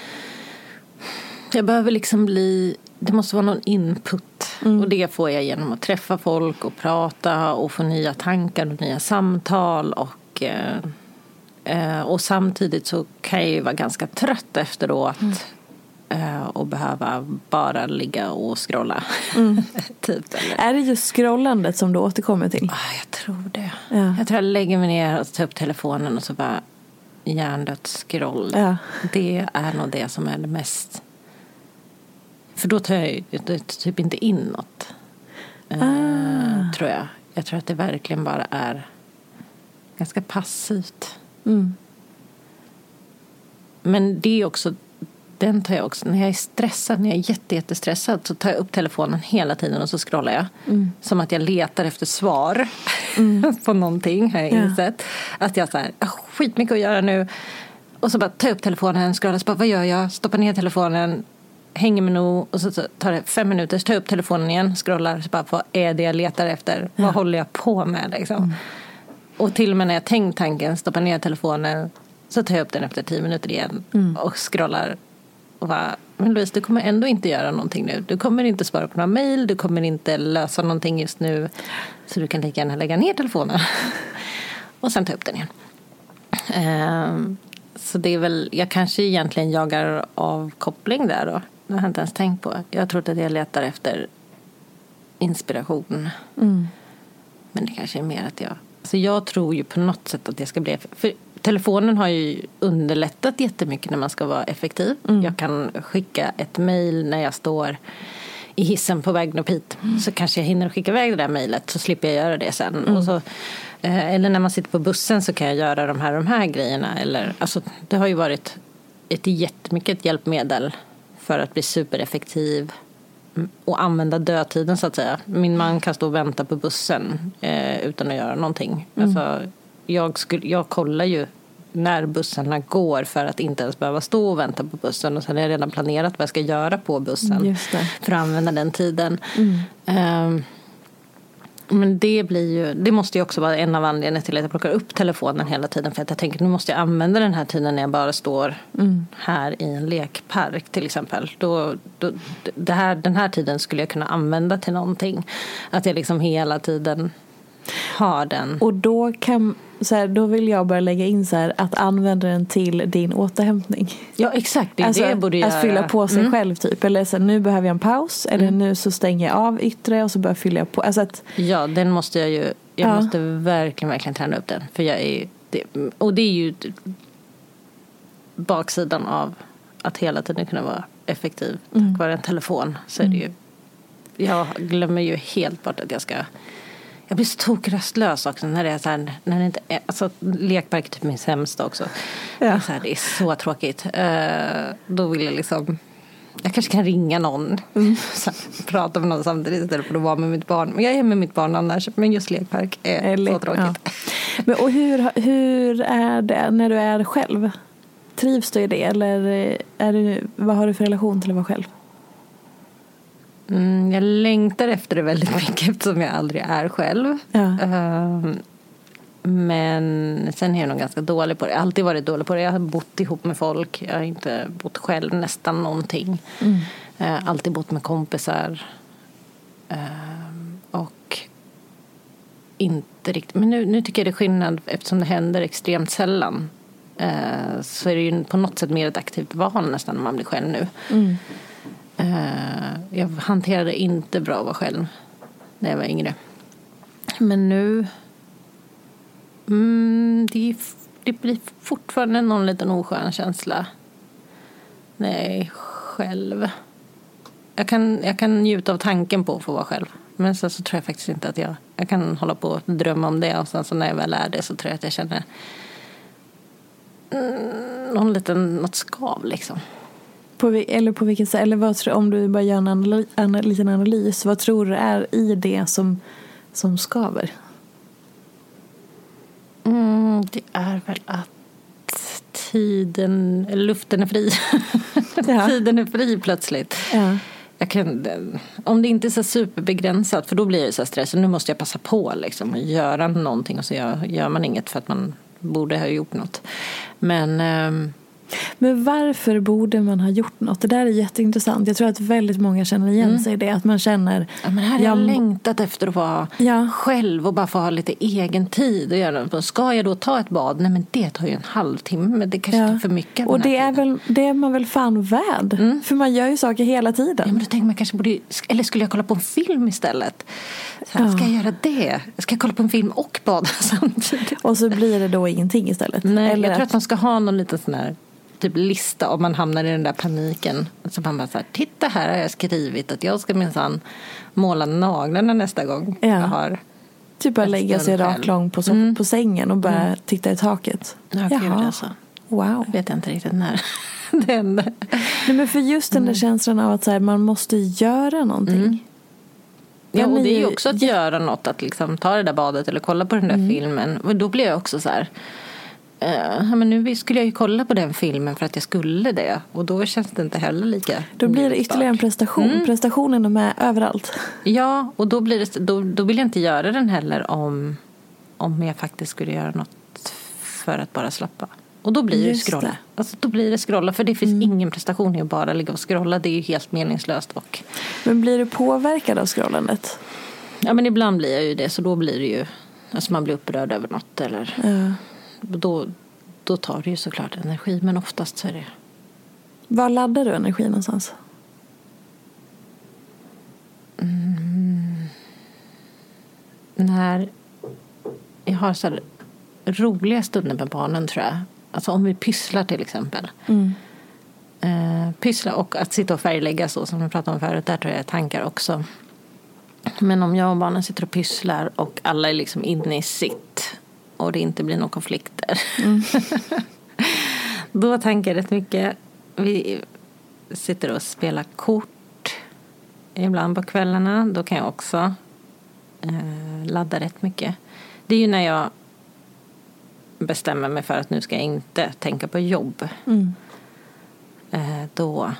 Speaker 7: jag behöver liksom bli, det måste vara någon input mm. och det får jag genom att träffa folk och prata och få nya tankar och nya samtal och eh, och samtidigt så kan jag ju vara ganska trött efteråt mm. eh, och behöva bara ligga och scrolla mm. typ, eller.
Speaker 6: Är det just scrollandet som du återkommer till?
Speaker 7: Ah, jag tror det.
Speaker 6: Ja.
Speaker 7: Jag tror jag lägger mig ner och tar upp telefonen och så bara hjärndött scroll.
Speaker 6: Ja.
Speaker 7: Det är nog det som är det mest. För då tar jag ju typ inte in något.
Speaker 6: Ah.
Speaker 7: Uh, tror jag. Jag tror att det verkligen bara är ganska passivt.
Speaker 6: Mm.
Speaker 7: Men det är också, den tar jag också, när jag är stressad, när jag är jätte, jättestressad så tar jag upp telefonen hela tiden och så scrollar jag. Mm. Som att jag letar efter svar mm. på någonting, har jag
Speaker 6: ja.
Speaker 7: insett. Att jag så här, jag har skitmycket att göra nu. Och så bara tar jag upp telefonen, scrollar, så bara, vad gör jag? Stoppar ner telefonen, hänger med nog och så tar det fem minuter, så tar jag upp telefonen igen, scrollar, så bara, vad är det jag letar efter? Ja. Vad håller jag på med liksom? Mm. Och till och med när jag tänkt tanken, stoppar ner telefonen, så tar jag upp den efter tio minuter igen mm. och scrollar och bara, men Louise, du kommer ändå inte göra någonting nu. Du kommer inte svara på några mejl, du kommer inte lösa någonting just nu, så du kan lika gärna lägga ner telefonen. Och sen ta upp den igen. Um, så det är väl, jag kanske egentligen jagar avkoppling där då. Det har jag inte ens tänkt på. Jag tror att jag letar efter inspiration. Mm. Men det kanske är mer att jag, alltså jag tror ju på något sätt att jag ska bli, för telefonen har ju underlättat jättemycket när man ska vara effektiv. Mm. Jag kan skicka ett mejl när jag står i hissen på vägen upp hit. Mm. Så kanske jag hinner skicka iväg det där mejlet, så slipper jag göra det sen. Mm. Och så, eh, eller när man sitter på bussen så kan jag göra de här, de här grejerna. Eller, alltså, det har ju varit ett jättemycket ett hjälpmedel för att bli supereffektiv och använda dödtiden så att säga. Min man kan stå och vänta på bussen eh, utan att göra någonting. Mm. Alltså, jag, skulle, jag kollar ju när bussarna går för att inte ens behöva stå och vänta på bussen. Och sen har jag redan planerat vad jag ska göra på bussen.
Speaker 6: Just det.
Speaker 7: För att använda den tiden. Mm. Um, men det blir ju, det måste ju också vara en av anledningarna till att jag plockar upp telefonen hela tiden. För att jag tänker att nu måste jag använda den här tiden när jag bara står mm. här i en lekpark till exempel. Då, då, det här, den här tiden skulle jag kunna använda till någonting. Att jag liksom hela tiden har den.
Speaker 6: Och då kan, så här, då vill jag bara lägga in så här, att använda den till din återhämtning.
Speaker 7: Ja, exakt. Det är
Speaker 6: alltså,
Speaker 7: det jag borde göra.
Speaker 6: Att fylla på sig mm. själv typ. Eller så här, nu behöver jag en paus. Eller mm. nu så stänger jag av yttre och så börjar jag fylla på. Alltså att,
Speaker 7: ja, den måste jag ju. Jag ja. måste verkligen, verkligen träna upp den. För jag är, det, och det är ju baksidan av att hela tiden kunna vara effektiv. Mm. Tack vare en telefon så är det ju. Jag glömmer ju helt bort att jag ska. Jag blir så tokrastlös också när det är så här, när det inte är, alltså lekpark är typ min sämsta också. Ja. Det, är så här, det är så tråkigt. Uh, då vill jag liksom, jag kanske kan ringa någon, mm. så här, prata med någon samtidigt istället för att vara med mitt barn. Men jag är med mitt barn annars, men just lekpark är Eller, så tråkigt. Ja.
Speaker 6: Men, och hur, hur är det när du är själv? Trivs du i det? Eller är du, vad har du för relation till att vara själv?
Speaker 7: Mm, jag längtar efter det väldigt mycket eftersom jag aldrig är själv. Ja. Uh, Men sen är jag nog ganska dålig på det. Jag har alltid varit dålig på det. Jag har bott ihop med folk. Jag har inte bott själv nästan någonting. Mm. Jag har alltid bott med kompisar. Och inte riktigt. Men nu, nu tycker jag det är skillnad eftersom det händer extremt sällan. Så är det ju på något sätt mer ett aktivt val nästan när man blir själv nu. Mm. Jag hanterade inte bra att vara själv när jag var yngre. Men nu mm, det, det blir fortfarande någon liten oskön känsla när jag är själv. Jag kan, jag kan njuta av tanken på att få vara själv. Men sen så tror jag faktiskt inte att jag jag kan hålla på och drömma om det. Och sen så när jag väl är det så tror jag att jag känner mm, någon liten, något skav liksom.
Speaker 6: På, eller på vilket sätt, eller vad tror, om du bara gör en, analys, en liten analys, vad tror du är i det som, som skaver?
Speaker 7: Mm, det är väl att tiden, luften är fri. Ja. Tiden är fri plötsligt. Ja. Jag kan, om det inte är så superbegränsat, för då blir det så stress. Nu måste jag passa på liksom, och göra någonting, och så gör, gör man inget för att man borde ha gjort något. Men... Um,
Speaker 6: Men varför borde man ha gjort något? Det där är jätteintressant. Jag tror att väldigt många känner igen mm. sig i det. Att man känner...
Speaker 7: Ja, men här har jag, jag längtat efter att vara ja. själv och bara få ha lite egen tid. Och göra. Ska jag då ta ett bad? Nej, men det tar ju en halvtimme. Men det kanske ja. är för mycket.
Speaker 6: Och det är, väl, det är man väl fan värd. Mm. För man gör ju saker hela tiden.
Speaker 7: Ja, men då tänker man kanske borde... Eller skulle jag kolla på en film istället? Så här, ja. Ska jag göra det? Ska jag kolla på en film och bada samtidigt?
Speaker 6: Och så blir det då ingenting istället.
Speaker 7: Nej,
Speaker 6: eller
Speaker 7: jag tror
Speaker 6: att...
Speaker 7: att man ska ha någon liten sån här... typ lista om man hamnar i den där paniken. Så man bara så här, titta här har jag skrivit att jag ska minsann måla naglarna nästa gång. Ja. Jag har
Speaker 6: typ bara lägga sig rakt lång på, mm. på sängen och bara mm. titta i taket.
Speaker 7: Ja, gud alltså.
Speaker 6: Wow.
Speaker 7: Jag vet inte riktigt när det händer.
Speaker 6: Nej, men för just den där mm. känslan av att så här, man måste göra någonting. Mm.
Speaker 7: Ja, och det är ju också att göra något. Att liksom ta det där badet eller kolla på den där mm. filmen. Och då blir jag också så här... Uh, men nu skulle jag ju kolla på den filmen för att jag skulle det. Och då känns det inte heller lika.
Speaker 6: Då blir det ytterligare en prestation. Mm. Prestationen är med överallt.
Speaker 7: Ja, och då, blir det, då, då vill jag inte göra den heller om, om jag faktiskt skulle göra något för att bara slappa. Och då blir Just det scrolla. Det. Alltså, då blir det scrolla, för det finns mm. ingen prestation i att bara ligga och scrolla. Det är ju helt meningslöst. Och...
Speaker 6: Men blir du påverkad av scrollandet?
Speaker 7: Ja, men ibland blir jag ju det. Så då blir det ju, alltså man blir upprörd över något eller...
Speaker 6: Ja.
Speaker 7: Då, då tar det ju såklart energi. Men oftast så är det...
Speaker 6: Var laddar du energi någonstans?
Speaker 7: Mm. När jag har så här roliga stunder med barnen, tror jag. Alltså om vi pysslar till exempel. Mm. Eh, pyssla och att sitta och färglägga, så som vi pratade om förut. Där tror jag tankar också. Men om jag och barnen sitter och pysslar och alla är liksom inne i sitt... och det inte blir några konflikter. Mm. Då tänker jag rätt mycket. Vi sitter och spelar kort ibland på kvällarna. Då kan jag också eh, ladda rätt mycket. Det är ju när jag bestämmer mig för att nu ska jag inte tänka på jobb. Mm. Eh, då...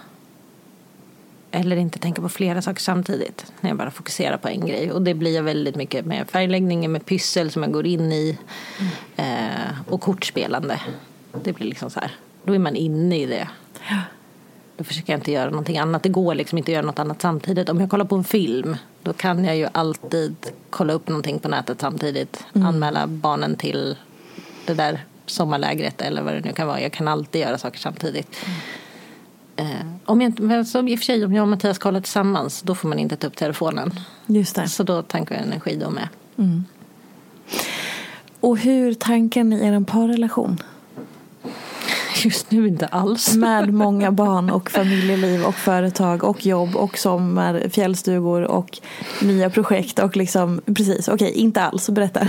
Speaker 7: Eller inte tänka på flera saker samtidigt. När jag bara fokuserar på en grej. Och det blir väldigt mycket med färgläggning, med pyssel som jag går in i. Mm. Eh, och kortspelande. Det blir liksom så här. Då är man inne i det. Ja. Då försöker jag inte göra någonting annat. Det går liksom inte att göra något annat samtidigt. Om jag kollar på en film, då kan jag ju alltid kolla upp någonting på nätet samtidigt. Mm. Anmäla barnen till det där sommarlägret eller vad det nu kan vara. Jag kan alltid göra saker samtidigt. Mm. Eh, om jag, men så i och för sig, om jag och Mattias kollar tillsammans, då får man inte ta upp telefonen.
Speaker 6: Just det.
Speaker 7: Så då tankar jag energi då med.
Speaker 6: Mm. Och hur tankar ni er parrelation?
Speaker 7: Just nu inte alls.
Speaker 6: Med många barn och familjeliv och företag och jobb och sommar, fjällstugor och nya projekt och liksom, precis, okej, inte alls, berätta.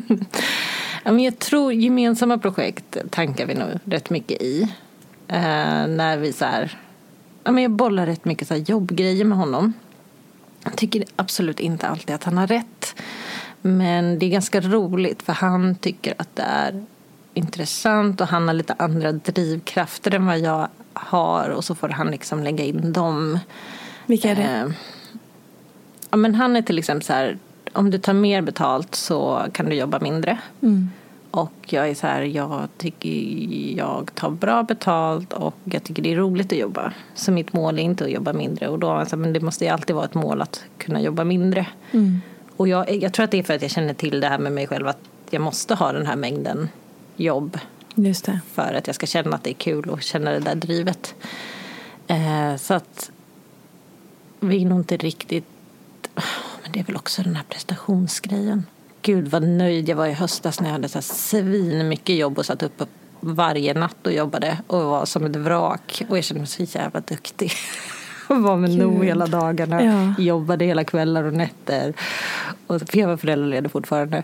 Speaker 7: Ja, men jag tror gemensamma projekt tankar vi nog rätt mycket i. Uh, när vi så här, ja, men jag bollar rätt mycket så här jobbgrejer med honom. Jag tycker absolut inte alltid att han har rätt, men det är ganska roligt för han tycker att det är intressant och han har lite andra drivkrafter än vad jag har, och så får han liksom lägga in dem.
Speaker 6: Vilka är det?
Speaker 7: Uh, ja, men han är till exempel så här, om du tar mer betalt så kan du jobba mindre. Mm. Och jag är så här, jag tycker jag tar bra betalt och jag tycker det är roligt att jobba. Så mitt mål är inte att jobba mindre. Och då, alltså, men det måste ju alltid vara ett mål att kunna jobba mindre. Mm. Och jag, jag tror att det är för att jag känner till det här med mig själv, att jag måste ha den här mängden jobb. Just det. För att jag ska känna att det är kul och känna det där drivet. Eh, så att vi är nog inte riktigt... Men det är väl också den här prestationsgrejen. Gud vad nöjd jag var i höstas när jag hade så här svin mycket jobb och satt upp varje natt och jobbade och var som ett vrak. Och jag kände mig så jävla duktig. Och var med nog hela dagarna. Ja. Jobbade hela kvällar och nätter. Och för jag var föräldraledig fortfarande.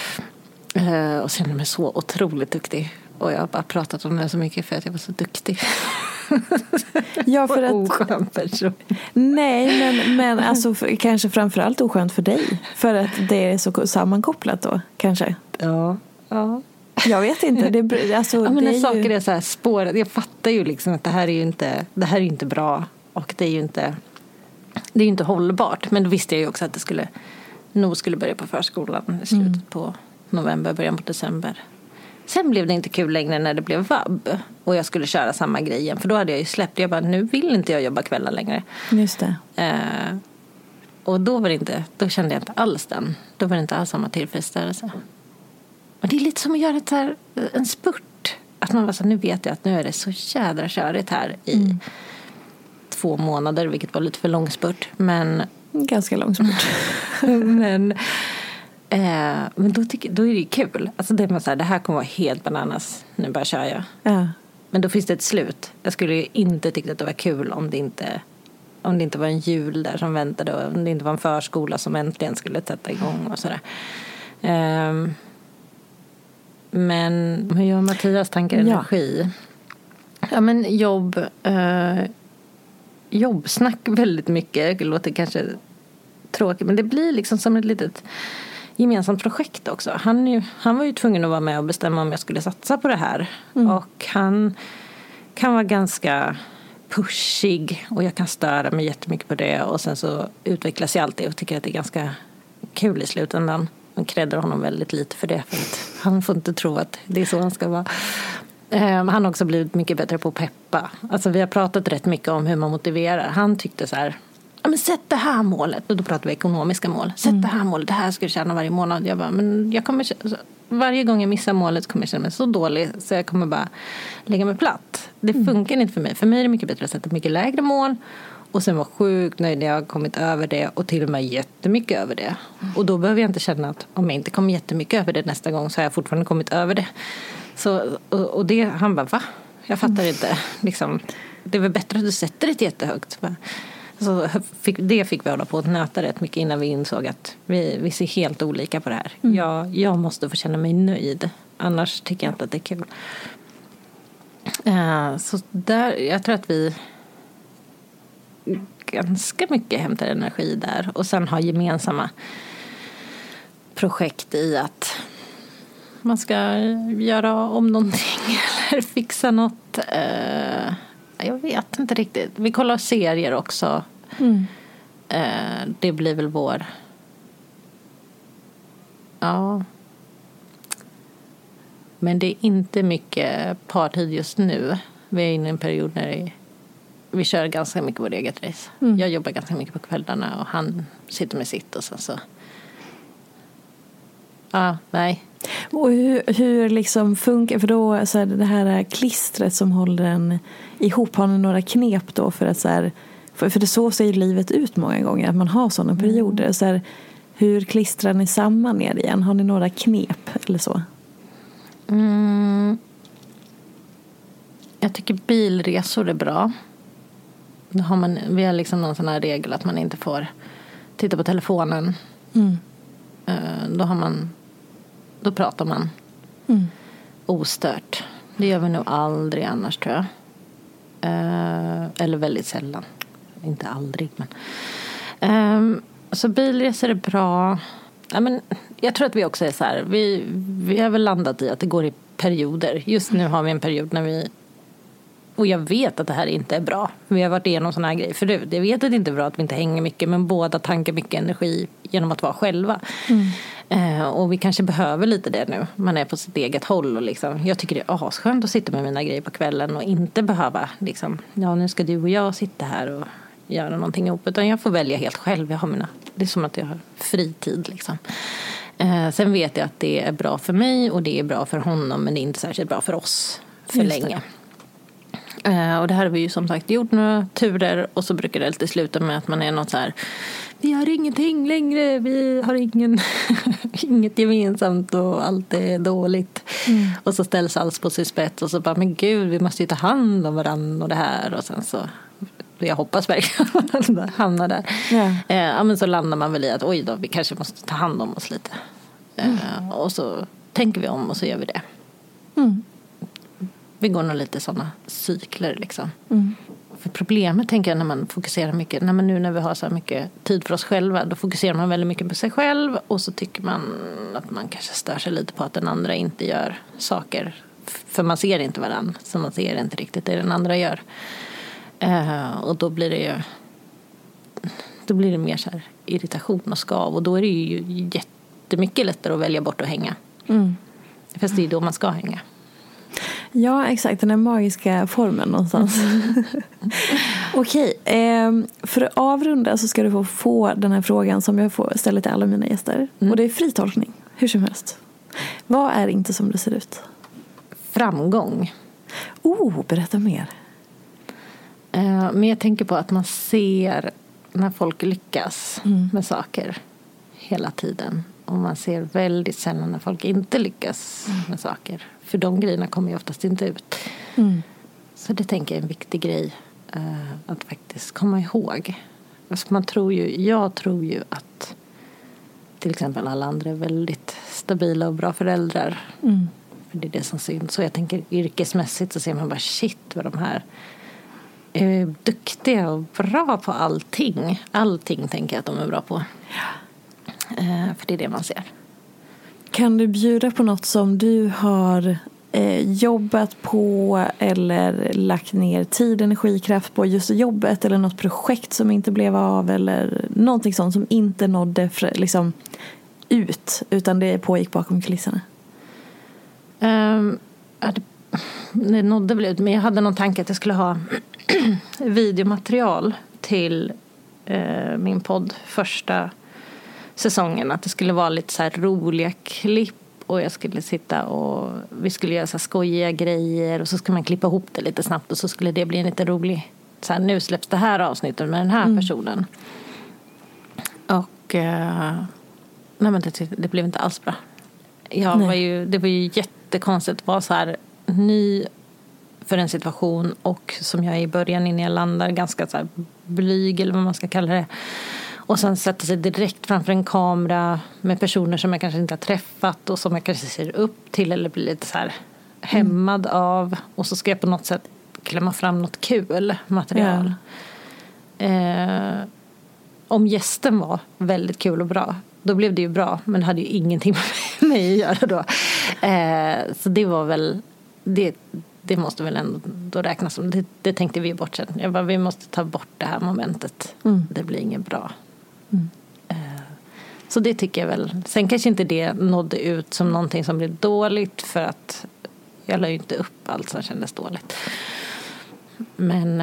Speaker 7: Uh, och kände mig så otroligt duktig. Och jag har bara pratat om det så mycket för att jag var så duktig.
Speaker 6: Ja, för att...
Speaker 7: Oskön person.
Speaker 6: Nej, men, men alltså, för, kanske framförallt oskönt för dig. För att det är så sammankopplat då, kanske.
Speaker 7: Ja, ja.
Speaker 6: Jag vet inte. Det, alltså,
Speaker 7: ja, men
Speaker 6: det
Speaker 7: när
Speaker 6: är
Speaker 7: saker
Speaker 6: ju...
Speaker 7: är så här spåret. Jag fattar ju liksom att det här är ju inte, det här är inte bra. Och det är ju inte, det är ju inte hållbart. Men då visste jag ju också att det skulle, nog skulle börja på förskolan i slutet mm. på november, början på december. Sen blev det inte kul längre när det blev vab. Och jag skulle köra samma grej igen. För då hade jag ju släppt. Jag bara, nu vill inte jag jobba kvällar längre.
Speaker 6: Just det.
Speaker 7: Eh, och då var det inte, då kände jag inte alls den. Då var det inte alls samma tillfredsställelse. Och det är lite som att göra ett här, en spurt. Att man var så, nu vet jag att nu är det så jädra körigt här i mm. två månader. Vilket var lite för lång spurt. Men...
Speaker 6: Ganska lång spurt.
Speaker 7: men... Eh, men då, tycker, då är det ju kul. Alltså det, är så här, det här kommer vara helt bananas. Nu bara kör jag.
Speaker 6: Ja.
Speaker 7: Men då finns det ett slut. Jag skulle ju inte tycka att det var kul om det inte, om det inte var en jul där som väntade. Och om det inte var en förskola som äntligen skulle sätta igång och sådär. Eh, men hur gör Mattias tankar energi? Ja, ja men jobb. Eh, jobbsnack väldigt mycket. Det låter kanske tråkigt. Men det blir liksom som ett litet... gemensamt projekt också. Han, ju, han var ju tvungen att vara med och bestämma om jag skulle satsa på det här. Mm. Och han kan vara ganska pushig. Och jag kan störa mig jättemycket på det. Och sen så utvecklas jag alltid och tycker att det är ganska kul i slutändan. Man kräddar honom väldigt lite för det. För att han får inte tro att det är så han ska vara. Um, han har också blivit mycket bättre på att peppa. Alltså vi har pratat rätt mycket om hur man motiverar. Han tyckte så här... Ja, men sätt det här målet. Och då pratar vi ekonomiska mål. Sätt mm. det här målet. Det här ska jag tjäna varje månad. Jag bara, men jag kommer... Varje gång jag missar målet kommer jag känna mig så dålig. Så jag kommer bara lägga mig platt. Det mm. funkar inte för mig. För mig är det mycket bättre att sätta mycket lägre mål. Och sen vara sjukt nöjd när jag har kommit över det. Och till och med jättemycket över det. Mm. Och då behöver jag inte känna att om jag inte kommer jättemycket över det nästa gång så har jag fortfarande kommit över det. Så, och, och det, han bara, va? Jag fattar mm. inte. Liksom, det är väl bättre att du sätter det jättehögt. Så fick, det fick vi hålla på att nöta rätt mycket innan vi insåg att vi, vi ser helt olika på det här. Mm. Jag, jag måste få känna mig nöjd. Annars tycker jag inte att det är kul. Uh, så där, jag tror att vi ganska mycket hämtar energi där. Och sen har gemensamma projekt i att man ska göra om någonting eller fixa något. Uh, Jag vet inte riktigt. Vi kollar serier också. Mm. Eh, det blir väl vår... Ja. Men det är inte mycket partid just nu. Vi är inne i en period när det, vi kör ganska mycket vårt eget race. Mm. Jag jobbar ganska mycket på kvällarna och han sitter med sitt och så. så. Ja, nej.
Speaker 6: Och hur, hur liksom funkar, för då så här, det här klistret som håller den ihop, har ni några knep då för att så här, för, för det så ser livet ut många gånger att man har sådana perioder. Mm. Så här, hur klistrar ni samman er igen? Har ni några knep eller så?
Speaker 7: Mm. Jag tycker bilresor är bra. Då har man, vi har liksom någon sån här regel att man inte får titta på telefonen. Mm. Då har man Då pratar man mm. ostört. Det gör vi nog aldrig annars, tror jag. Eh, eller väldigt sällan. Inte aldrig, men... Eh, så bilresor är bra. Ja, men jag tror att vi också är så här... Vi, vi har väl landat i att det går i perioder. Just nu har vi en period när vi Och jag vet att det här inte är bra. Vi har varit igenom såna här grejer förut. Jag vet att det inte är bra att vi inte hänger mycket. Men båda tankar mycket energi genom att vara själva. Mm. Eh, och vi kanske behöver lite det nu. Man är på sitt eget håll. Och liksom, jag tycker det är asskönt att sitta med mina grejer på kvällen. Och inte behöva liksom, ja nu ska du och jag sitta här och göra någonting ihop. Utan jag får välja helt själv. Jag har mina, det är som att jag har fritid liksom. Eh, sen vet jag att det är bra för mig. Och det är bra för honom. Men det är inte särskilt bra för oss för Just länge. Det. Uh, och det här har vi ju som sagt gjort några turer. Och så brukar det alltid sluta med att man är något så här: vi har ingenting längre. Vi har ingen inget gemensamt och allt är dåligt. Mm. Och så ställs allt på sin spets. Och så bara, men gud, vi måste ju ta hand om varandra och det här. Och sen så, jag hoppas verkligen att man hamnar där. Yeah. Uh, ja, men så landar man väl i att oj då, vi kanske måste ta hand om oss lite. Uh, mm. Och så tänker vi om och så gör vi det. Mm. Vi går nog lite sådana cykler liksom. Mm. För problemet tänker jag när man fokuserar mycket, när man nu när vi har så här mycket tid för oss själva, då fokuserar man väldigt mycket på sig själv och så tycker man att man kanske stör sig lite på att den andra inte gör saker. För man ser inte varandra, så man ser inte riktigt det den andra gör. Uh, och då blir det ju då blir det mer så här irritation och skav och då är det ju jättemycket lättare att välja bort och hänga. Mm. Fast det är då man ska hänga.
Speaker 6: Ja, exakt. Den här magiska formen någonstans. Mm. Okej, eh, för att avrunda så ska du få, få den här frågan som jag får ställa till alla mina gäster. Mm. Och det är fritolkning, hur som helst. Vad är inte som det ser ut?
Speaker 7: Framgång.
Speaker 6: Oh, berätta mer.
Speaker 7: Eh, men jag tänker på att man ser när folk lyckas mm. med saker hela tiden. Och man ser väldigt sällan när folk inte lyckas mm. med saker. För de grejerna kommer ju oftast inte ut. Mm. Så det tänker jag är en viktig grej. Uh, att faktiskt komma ihåg. Alltså man tror ju, jag tror ju att till exempel alla andra är väldigt stabila och bra föräldrar. Mm. För det är det som syns. Så jag tänker yrkesmässigt så ser man bara shit vad de här är duktiga och bra på allting. Allting tänker jag att de är bra på. Ja. Uh, för det är det man ser.
Speaker 6: Kan du bjuda på något som du har eh, jobbat på eller lagt ner tid, energi, kraft på just jobbet eller något projekt som inte blev av eller någonting sånt som inte nådde liksom, ut utan det pågick bakom kulisserna?
Speaker 7: Um, det, det nådde väl ut, men jag hade någon tanke att jag skulle ha videomaterial till eh, min podd första säsongen, att det skulle vara lite så här roliga klipp och jag skulle sitta och vi skulle göra så här skojiga grejer och så skulle man klippa ihop det lite snabbt och så skulle det bli en lite rolig så här, nu släpps det här avsnittet med den här mm. personen och uh, nej men det, det blev inte alls bra. Jag var ju, det var ju jättekonstigt att vara så här ny för en situation och som jag är i början innan jag landar ganska så här blyg eller vad man ska kalla det. Och sen sätter sig direkt framför en kamera med personer som jag kanske inte har träffat och som jag kanske ser upp till eller blir lite så här hämmad mm. av. Och så ska jag på något sätt klämma fram något kul material. Ja. Eh, om gästen var väldigt kul och bra, då blev det ju bra. Men det hade ju ingenting med mig att göra då. Eh, så det var väl, det, det måste väl ändå räknas som, det, det tänkte vi bort sen. Jag bara, vi måste ta bort det här momentet. Mm. Det blir inget bra. Mm. Så det tycker jag väl. Sen kanske inte det nådde ut som någonting som blev dåligt för att jag la ju inte upp allt som kändes dåligt. Men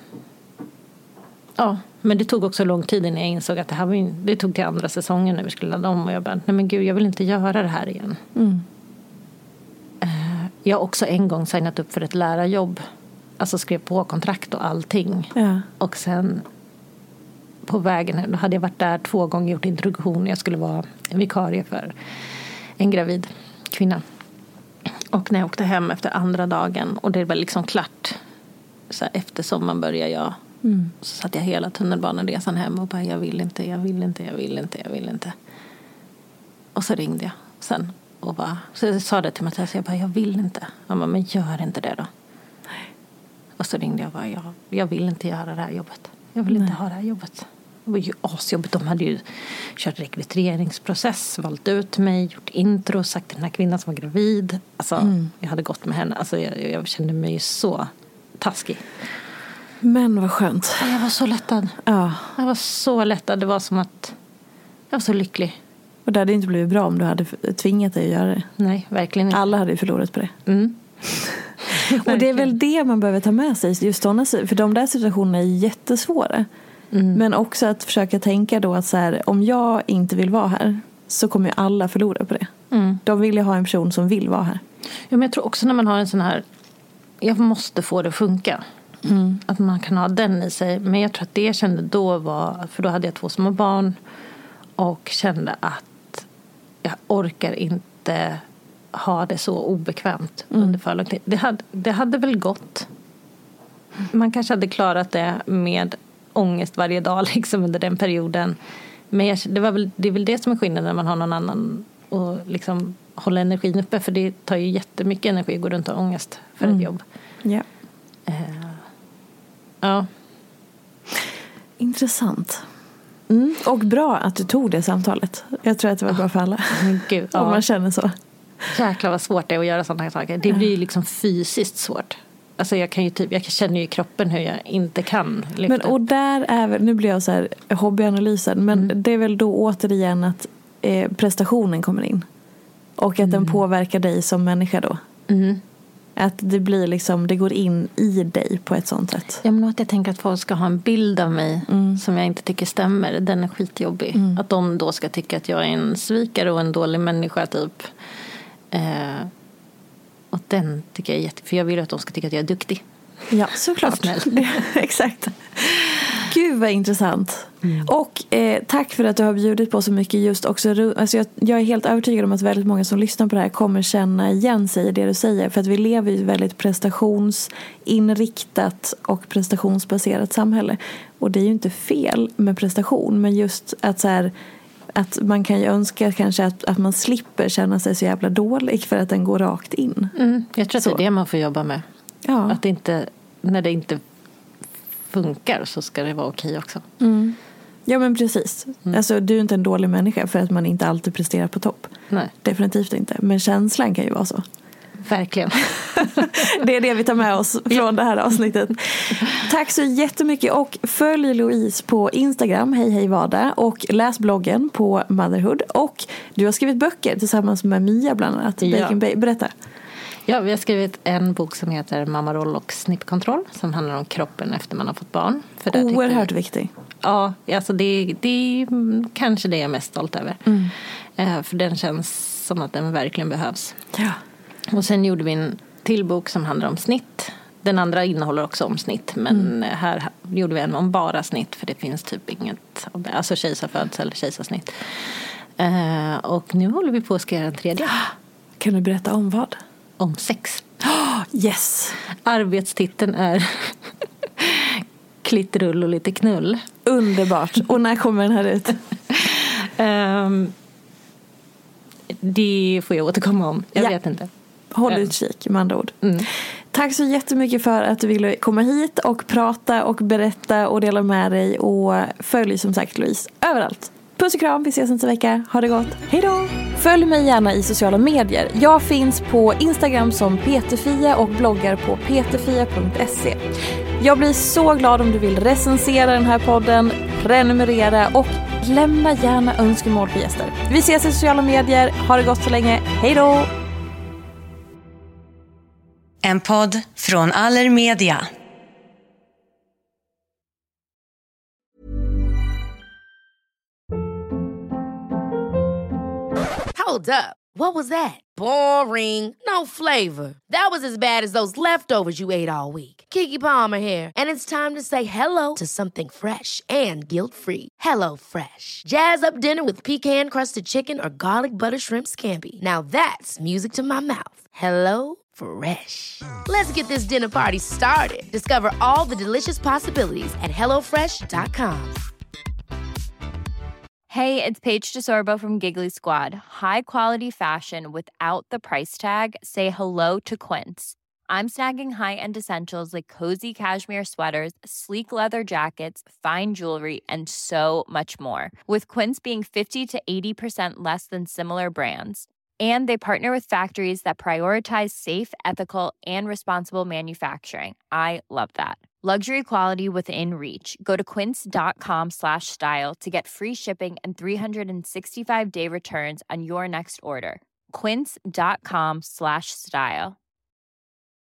Speaker 7: ja, men det tog också lång tid innan jag insåg att det här var, det tog till andra säsongen när vi skulle ladda om och jag bara, nej men gud, jag vill inte göra det här igen. Mm. Jag har också en gång signat upp för ett lärarjobb. Alltså skrev på kontrakt och allting. Ja. Och sen på vägen, då hade jag varit där två gånger, gjort introduktion. Jag skulle vara vikarie för en gravid kvinna. Och när jag åkte hem efter andra dagen och det var liksom klart. Så här, efter sommaren började jag. Mm. Så satt jag hela tunnelbaneresan hem och bara, jag vill inte, jag vill inte, jag vill inte, jag vill inte. Och så ringde jag sen. Och bara, så jag sa det till Mattias, jag bara, jag vill inte. Han bara, men gör inte det då. Nej. Och så ringde jag och bara, jag, jag vill inte göra det här jobbet. Jag vill Nej. inte ha det här jobbet. Det var ju asjobbigt. De hade ju kört rekryteringsprocess, valt ut mig, gjort intro, sagt till den här kvinnan som var gravid. Alltså, mm. jag hade gått med henne. Alltså, jag, jag kände mig så taskig.
Speaker 6: Men vad skönt.
Speaker 7: Jag var så lättad.
Speaker 6: Ja.
Speaker 7: Jag var så lättad. Det var som att jag var så lycklig.
Speaker 6: Och det hade inte blivit bra om du hade tvingat dig att göra det.
Speaker 7: Nej, verkligen inte.
Speaker 6: Alla hade ju förlorat på det.
Speaker 7: Mm.
Speaker 6: Och det är väl det man behöver ta med sig. Just sådana, för de där situationerna är jättesvåra. Mm. Men också att försöka tänka då att så här, om jag inte vill vara här så kommer ju alla förlora på det. Mm. De vill ju ha en person som vill vara här.
Speaker 7: Ja, men jag tror också när man har en sån här, jag måste få det att funka. Mm. Att man kan ha den i sig. Men jag tror att det jag kände då var, för då hade jag två små barn och kände att jag orkar inte ha det så obekvämt mm. under för lång tid. Det hade, det hade väl gått. Man kanske hade klarat det med ångest varje dag liksom under den perioden. Men jag, det, var väl, det är väl det som är skillnaden när man har någon annan och liksom hålla energin uppe. För det tar ju jättemycket energi att gå runt och ha ångest för mm. ett jobb.
Speaker 6: Ja.
Speaker 7: Uh, ja.
Speaker 6: Intressant. Mm. Och bra att du tog det samtalet. Jag tror att det var bra för alla.
Speaker 7: Men gud, ja.
Speaker 6: Om man känner så.
Speaker 7: Jäklar vad svårt det är att göra sådana här saker. Det blir ju liksom fysiskt svårt. Alltså jag kan ju typ, jag känner ju i kroppen hur jag inte kan lyfta.
Speaker 6: Men och där är väl, nu blir jag så här hobbyanalysen, men mm. det är väl då återigen att eh, prestationen kommer in. Och att mm. den påverkar dig som människa då. Mm. Att det blir liksom, det går in i dig på ett sånt sätt.
Speaker 7: Ja, men att jag tänker att folk ska ha en bild av mig mm. som jag inte tycker stämmer. Den är skitjobbig. Mm. Att de då ska tycka att jag är en svikare och en dålig människa typ. Eh, och den tycker jag är jätte... För jag vill att de ska tycka att jag är duktig.
Speaker 6: Ja, såklart. Exakt. Gud vad intressant. Mm. Och eh, tack för att du har bjudit på så mycket just också. Alltså jag, jag är helt övertygad om att väldigt många som lyssnar på det här kommer känna igen sig i det du säger. För att vi lever i ett väldigt prestationsinriktat och prestationsbaserat samhälle. Och det är ju inte fel med prestation. Men just att så här, att man kan ju önska kanske att, att man slipper känna sig så jävla dålig för att den går rakt in.
Speaker 7: Mm, jag tror att så. Det är det man får jobba med.
Speaker 6: Ja.
Speaker 7: Att det inte, när det inte funkar så ska det vara okej också.
Speaker 6: Mm. Ja men precis. Mm. Alltså du är inte en dålig människa för att man inte alltid presterar på topp.
Speaker 7: Nej.
Speaker 6: Definitivt inte. Men känslan kan ju vara så.
Speaker 7: Verkligen.
Speaker 6: Det är det vi tar med oss från det här avsnittet. Tack så jättemycket och följ Louise på Instagram, hej hej Vada, och läs bloggen på Motherhood. Och du har skrivit böcker tillsammans med Mia bland annat.
Speaker 7: Ja.
Speaker 6: Bacon Bay. Berätta.
Speaker 7: Ja, vi har skrivit en bok som heter Mammaroll och snippkontroll som handlar om kroppen efter man har fått barn.
Speaker 6: För där oerhört viktig.
Speaker 7: Ja, alltså det, det är kanske det jag är mest stolt över. Mm. Eh, för den känns som att den verkligen behövs.
Speaker 6: Ja.
Speaker 7: Och sen gjorde vi en till bok som handlar om snitt. Den andra innehåller också om snitt. Men mm. här gjorde vi en om bara snitt. För det finns typ inget, alltså kejsarfödsel eller kejsarsnitt. Eh, och nu håller vi på att skriva en tredje.
Speaker 6: Kan du berätta om vad?
Speaker 7: Om sex.
Speaker 6: Oh, yes.
Speaker 7: Arbetstiteln är klittrull och lite knull.
Speaker 6: Underbart. Och när kommer den här ut?
Speaker 7: um, det får jag återkomma om. Jag ja. vet inte.
Speaker 6: Håll utkik med andra ord. Mm. Tack så jättemycket för att du ville komma hit och prata och berätta och dela med dig. Och följ som sagt Louise överallt. Puss och kram, vi ses nästa vecka. Ha det gott. Hej då! Följ mig gärna i sociala medier. Jag finns på Instagram som Peterfia och bloggar på peterfia punkt se. Jag blir så glad om du vill recensera den här podden, prenumerera och lämna gärna önskemål på gäster. Vi ses i sociala medier. Ha det gott så länge. Hej då!
Speaker 10: En podd från Allermedia.
Speaker 2: Hold up. What was that? Boring. No flavor. That was as bad as those leftovers you ate all week. Keke Palmer here, and it's time to say hello to something fresh and guilt-free. Hello Fresh. Jazz up dinner with pecan-crusted chicken or garlic butter shrimp scampi. Now that's music to my mouth. Hello Fresh. Let's get this dinner party started. Discover all the delicious possibilities at hello fresh dot com.
Speaker 11: Hey, it's Paige DeSorbo from Giggly Squad. High quality fashion without the price tag. Say hello to Quince. I'm snagging high-end essentials like cozy cashmere sweaters, sleek leather jackets, fine jewelry, and so much more. With Quince being fifty to eighty percent less than similar brands. And they partner with factories that prioritize safe, ethical, and responsible manufacturing. I love that. Luxury quality within reach. Go to quince.com slash style to get free shipping and three sixty-five day returns on your next order. Quince.com slash style.